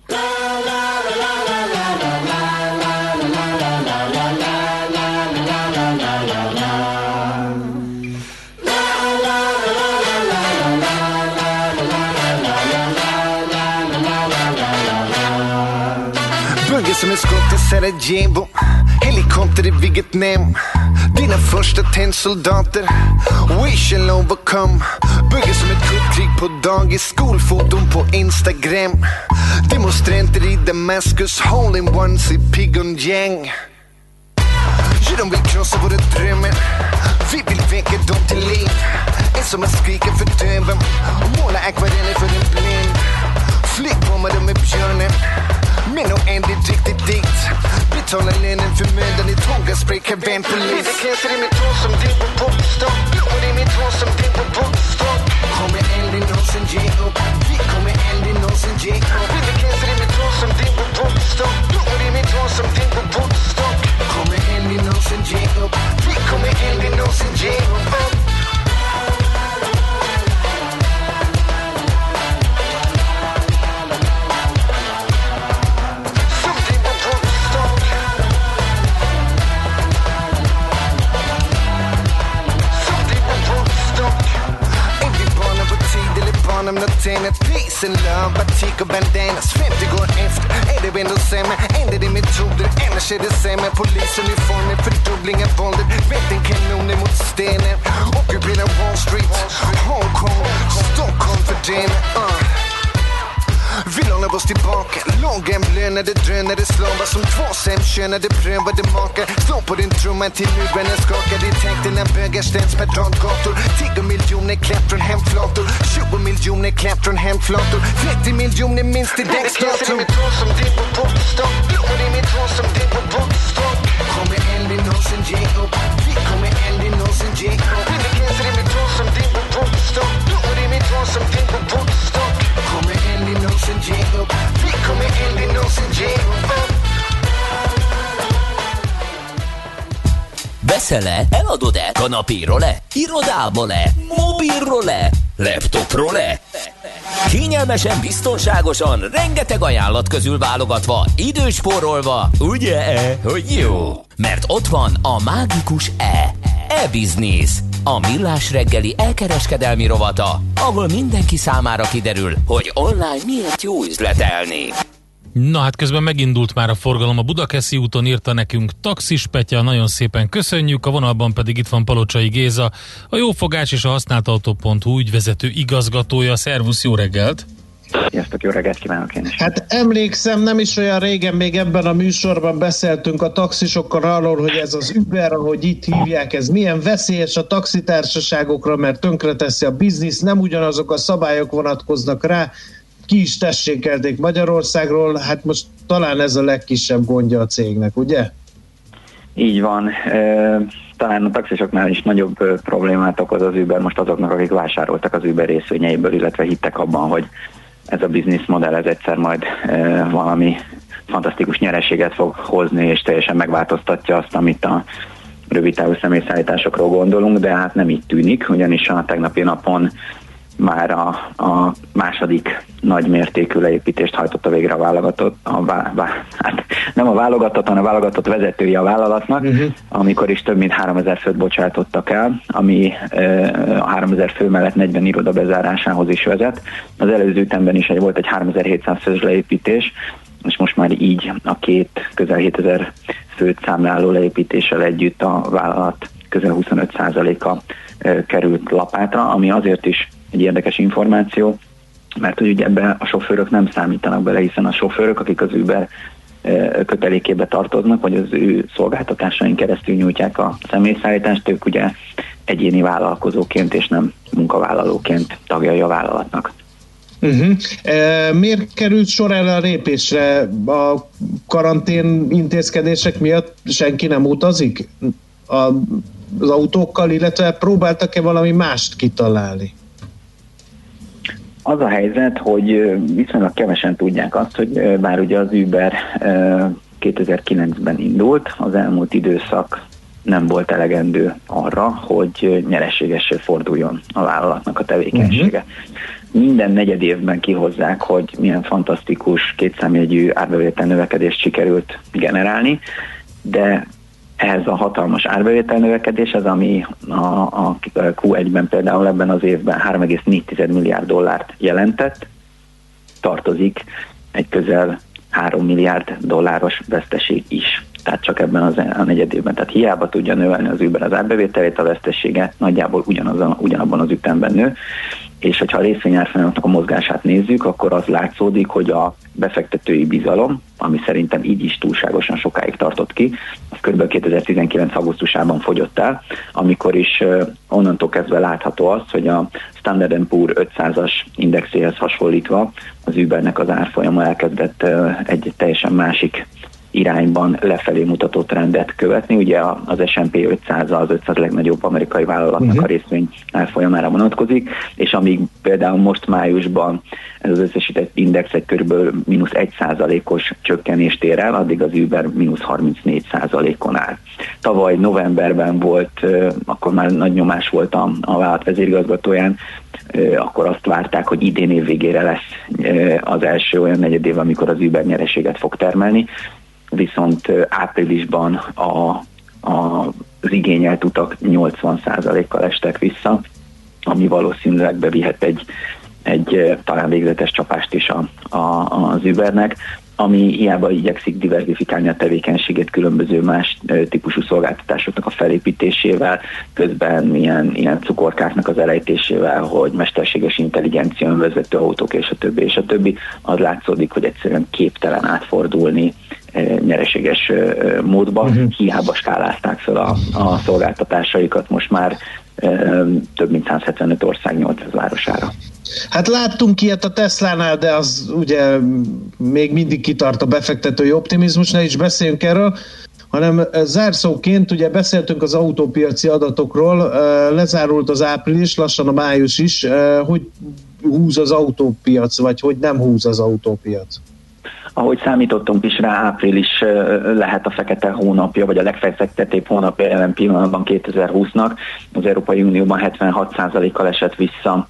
Buggar som ett skott i Sarajevo, helikopter i Vietnam. Dina första tennsoldater, we shall overcome. Buggar som ett kuddkrig på dagis, skolfoton på Instagram. Demonstranter i Damaskus, hole-in-ones i Pyongyang. Ja, de vill krossa våra drömmar, vi vill väcka dem till liv. En som att skrika för döven och måla akvareller för en blind. Flickbommade med björnen, men nog ändligt riktigt dit. Betala lönen för mödan i tågaspray, kavenpolis. Det kläser i mitt hår som din på popstock, och det är mitt hår som din på popstock. Kommer aldrig någonsin ge upp, vi kommer aldrig någonsin ge upp. Det kläser i mitt hår som din på popstock, och det är mitt hår som din på popstock. Kommer aldrig någonsin ge upp, vi kommer aldrig någonsin ge upp. I'm not saying that peace and love, batik och bandanas, femtio går efter. Är det ändå sämre? Ändrar det metoder? Annars är det sämre. Polisuniformer, fördubbling av våldet. Vattenkanoner mot stenen. Ockupera Wall Street, Hongkong, Stockholm för den. Uh. Vi lånar oss tillbaka. Lågämblönade drönare slavar som två sämkönade prövade makar. Slå på din trumma till murarna skakar. I tänkterna bögar ställs per radgator. tio miljoner klätt från hemflator. tjugo miljoner klätt från hemflator. trettio miljoner minst i däcksdator. Det är mitt hår som din på popstock, och det är mitt hår som din på popstock. Kommer aldrig någonsin ge upp, vi kommer aldrig någonsin ge upp. Det är mitt hår som din på popstock, och det är mitt hår som din på popstock. Kommer aldrig någonsin ge upp, vi kommer aldrig någonsin ge upp. Veszel-e? Eladod-e? Kanapéról-e? Irodából-e? Mobilról-e? Laptopról-e? Kényelmesen, biztonságosan, rengeteg ajánlat közül válogatva, időspórolva, ugye-e, hogy jó? Mert ott van a mágikus E. E-Business. A millás reggeli elkereskedelmi rovata, ahol mindenki számára kiderül, hogy online miért jó üzletelni. Na hát közben megindult már a forgalom a Budakeszi úton, írta nekünk Taxis Petya, nagyon szépen köszönjük, a vonalban pedig itt van Palocsai Géza, a Jófogás és a használtautó pont hu ügyvezető igazgatója. Szervusz, jó reggelt! Sziasztok, jó reggelt kívánok én is! Hát emlékszem, nem is olyan régen még ebben a műsorban beszéltünk a taxisokkal arról, hogy ez az Uber, ahogy itt hívják, ez milyen veszélyes a taxitársaságokra, mert tönkreteszi a biznisz, nem ugyanazok a szabályok vonatkoznak rá, ki is tessékelték Magyarországról, hát most talán ez a legkisebb gondja a cégnek, ugye? Így van. Talán a taxisoknál is nagyobb problémát okoz az Uber most azoknak, akik vásároltak az Uber részvényeiből, illetve hittek abban, hogy ez a bizniszmodell ez egyszer majd valami fantasztikus nyereséget fog hozni, és teljesen megváltoztatja azt, amit a rövidtávú személyszállításokról gondolunk, de hát nem így tűnik, ugyanis a tegnapi napon már a, a második nagymértékű leépítést hajtotta végre a válogatott, a vá, vá, hát nem a válogatott, hanem a válogatott vezetője a vállalatnak, uh-huh. amikor is több mint háromezer főt bocsátottak el, ami e, a háromezer fő mellett negyven iroda bezárásához is vezet. Az előző ütemben is egy, volt egy háromezer-hétszáz fős leépítés, és most már így a két közel hétezer főt számláló leépítéssel együtt a vállalat közel huszonöt százaléka e, került lapátra, ami azért is egy érdekes információ, mert ugye ebbe a sofőrök nem számítanak bele, hiszen a sofőrök, akik az Uber kötelékébe tartoznak, vagy az ő szolgáltatásain keresztül nyújtják a személyszállítást, ők ugye egyéni vállalkozóként és nem munkavállalóként tagjai a vállalatnak. Uh-huh. E, miért került sor erre a lépésre? A karantén intézkedések miatt senki nem utazik a, az autókkal, illetve próbáltak-e valami mást kitalálni? Az a helyzet, hogy viszonylag kevesen tudják azt, hogy bár ugye az Uber kétezer-kilencben indult, az elmúlt időszak nem volt elegendő arra, hogy nyereségessé forduljon a vállalatnak a tevékenysége. Uh-huh. Minden negyed évben kihozzák, hogy milyen fantasztikus kétszámjegyű árbevétel növekedést sikerült generálni, de ehhez a hatalmas árbevétel növekedés, ez ami a, a kú egyben például ebben az évben három egész négy milliárd dollárt jelentett, tartozik egy közel három milliárd dolláros veszteség is. Tehát csak ebben az a negyed évben. Tehát hiába tudja növelni az Uber az árbevételét, a vesztesége nagyjából ugyanazon, ugyanabban az ütemben nő, és hogyha a részvényárfolyamoknak a mozgását nézzük, akkor az látszódik, hogy a befektetői bizalom, ami szerintem így is túlságosan sokáig tartott ki, az kb. kétezer-tizenkilenc augusztusában fogyott el, amikor is uh, onnantól kezdve látható az, hogy a Standard and Poor ötszázas indexéhez hasonlítva az Ubernek az árfolyama elkezdett uh, egy teljesen másik irányban lefelé mutató trendet követni. Ugye az es and pé ötszáz az ötszáz legnagyobb amerikai vállalatnak uh-huh. a részvény árfolyamára vonatkozik, és amíg például most májusban ez az összesített index egy körülbelül mínusz egy százalékos csökkenést ér el, addig az Uber mínusz harmincnégy százalékon áll. Tavaly novemberben volt, akkor már nagy nyomás volt a, a vállalat vezérigazgatóján, akkor azt várták, hogy idén év végére lesz az első olyan negyedév, amikor az Uber nyereséget fog termelni, viszont áprilisban a, a, az igényelt utak nyolcvan százalékkal estek vissza, ami valószínűleg bevihet egy, egy talán végzetes csapást is a, a, az Ubernek, ami hiába igyekszik diversifikálni a tevékenységét különböző más típusú szolgáltatásoknak a felépítésével, közben ilyen, ilyen cukorkáknak az elejtésével, hogy mesterséges intelligencia, önvezető autók és a többi, és a többi, az látszódik, hogy egyszerűen képtelen átfordulni nyereséges módba, uh-huh. hiába skálázták fel a, a szolgáltatásaikat most már több mint száz hetvenöt ország nyolcszáz városára. Hát láttunk ilyet a Teslánál, de az ugye még mindig kitart a befektetői optimizmus, ne is beszéljünk erről, hanem zárszóként ugye beszéltünk az autópiaci adatokról, lezárult az április, lassan a május is, hogy húz az autópiac, vagy hogy nem húz az autópiac? Ahogy számítottunk is rá, április lehet a fekete hónapja, vagy a legfektetőbb hónapja jelen pillanatban kétezer-húsznak. Az Európai Unióban hetvenhat százalékkal esett vissza a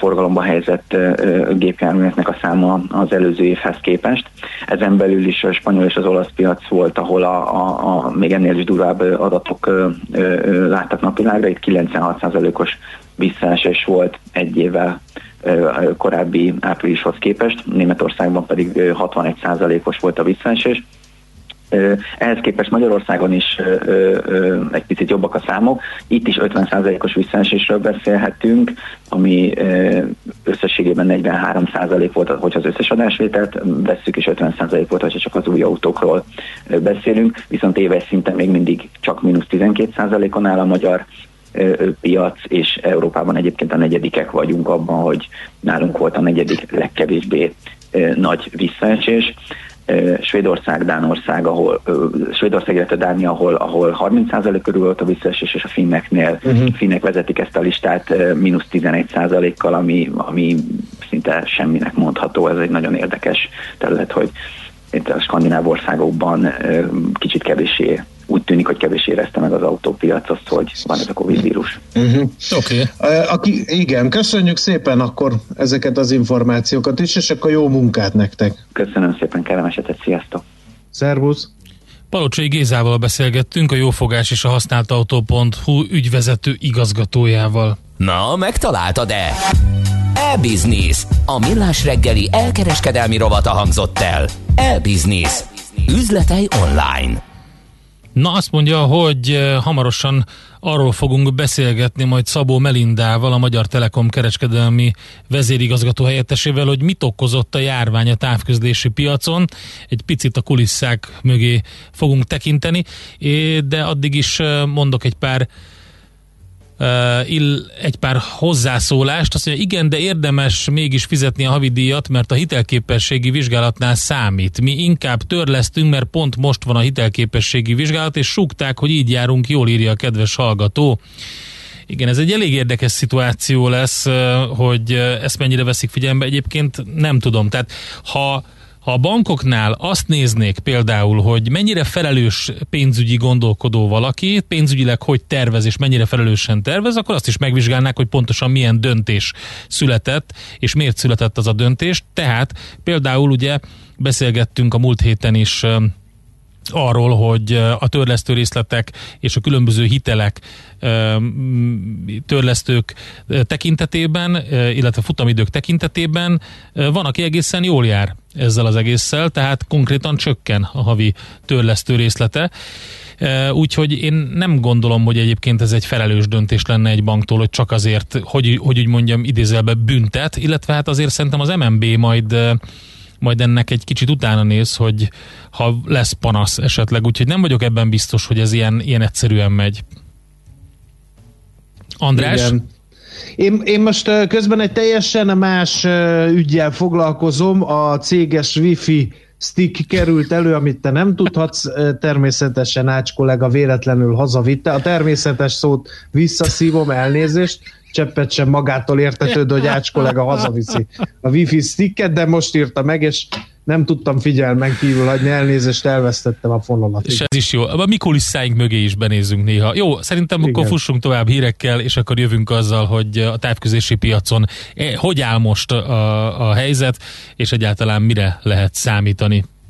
forgalomba helyezett gépjárműveknek a száma az előző évhez képest. Ezen belül is a spanyol és az olasz piac volt, ahol a, a, a még ennél is durvább adatok ö, ö, láttak napvilágra. Itt kilencvenhat százalékos visszaesés volt egy évvel ö, korábbi áprilishoz képest, Németországban pedig hatvanegy százalékos volt a visszaesés. Ehhez képest Magyarországon is ö, ö, egy picit jobbak a számok. Itt is ötven százalékos visszaesésről beszélhetünk, ami ö, összességében negyvenhárom százalék volt, hogyha az összes adásvételt vesszük, és ötven százalék volt, hogyha csak az új autókról beszélünk. Viszont éves szinten még mindig csak mínusz tizenkét százalékon áll a magyar ö, piac, és Európában egyébként a negyedikek vagyunk abban, hogy nálunk volt a negyedik legkevésbé ö, nagy visszaesés. Svédország, Dánország, ahol Svédország, illetve Dánia, ahol, ahol harminc százalék körül volt a visszaesés, és a finneknél, uh-huh. finnek vezetik ezt a listát mínusz tizenegy százalékkal, ami, ami szinte semminek mondható. Ez egy nagyon érdekes terület, hogy itt a skandináv országokban kicsit kevéssé, úgy tűnik, hogy kevéssé érezte meg az autópiac azt, hogy van ez a Covid vírus. Uh-huh. Oké. Okay. Igen, köszönjük szépen akkor ezeket az információkat is, és akkor jó munkát nektek. Köszönöm szépen, kellemes hetet, sziasztok! Szervusz! Palocsai Gézával beszélgettünk, a Jófogás és a használtautó pont hu ügyvezető igazgatójával. Na, megtaláltad-e? E-Business. A millás reggeli elkereskedelmi rovata hangzott el. E-Business. Üzletei online. Na, azt mondja, hogy hamarosan arról fogunk beszélgetni majd Szabó Melindával, a Magyar Telekom kereskedelmi vezérigazgató helyettesével, hogy mit okozott a járvány a távközlési piacon. Egy picit a kulisszák mögé fogunk tekinteni, de addig is mondok egy pár egy pár hozzászólást. Azt mondja, igen, de érdemes mégis fizetni a havidíjat, mert a hitelképességi vizsgálatnál számít. Mi inkább törlesztünk, mert pont most van a hitelképességi vizsgálat, és súgták, hogy így járunk, jól írja a kedves hallgató. Igen, ez egy elég érdekes szituáció lesz, hogy ezt mennyire veszik figyelembe. Egyébként nem tudom. Tehát ha Ha a bankoknál azt néznék például, hogy mennyire felelős pénzügyi gondolkodó valaki, pénzügyileg hogy tervez és mennyire felelősen tervez, akkor azt is megvizsgálnák, hogy pontosan milyen döntés született, és miért született az a döntés. Tehát például ugye beszélgettünk a múlt héten is arról, hogy a törlesztő részletek és a különböző hitelek törlesztők tekintetében, illetve futamidők tekintetében van, aki egészen jól jár ezzel az egésszel, tehát konkrétan csökken a havi törlesztő részlete. Úgyhogy én nem gondolom, hogy egyébként ez egy felelős döntés lenne egy banktól, hogy csak azért, hogy, hogy úgy mondjam, idézőjelben büntet, illetve hát azért szerintem az em en bé majd majd ennek egy kicsit utána néz, hogy ha lesz panasz esetleg, úgyhogy nem vagyok ebben biztos, hogy ez ilyen, ilyen egyszerűen megy. András? Igen. Én, én most közben egy teljesen más üggyel foglalkozom, a céges Wi-Fi stick került elő, amit te nem tudhatsz, természetesen Ács kollega véletlenül hazavitte. A természetes szót visszaszívom, elnézést, cseppet sem magától értetődő, hogy Ács kollega hazaviszi a Wi-Fi sticket, de most írta meg, és nem tudtam figyelmen kívül hagyni, elnézést, elvesztettem a fonalat. És ez is jó. A mi kulisszáink mögé is benézünk néha. Jó, szerintem igen. Akkor fussunk tovább hírekkel, és akkor jövünk azzal, hogy a távközlési piacon hogy áll most a, a helyzet, és egyáltalán mire lehet számítani.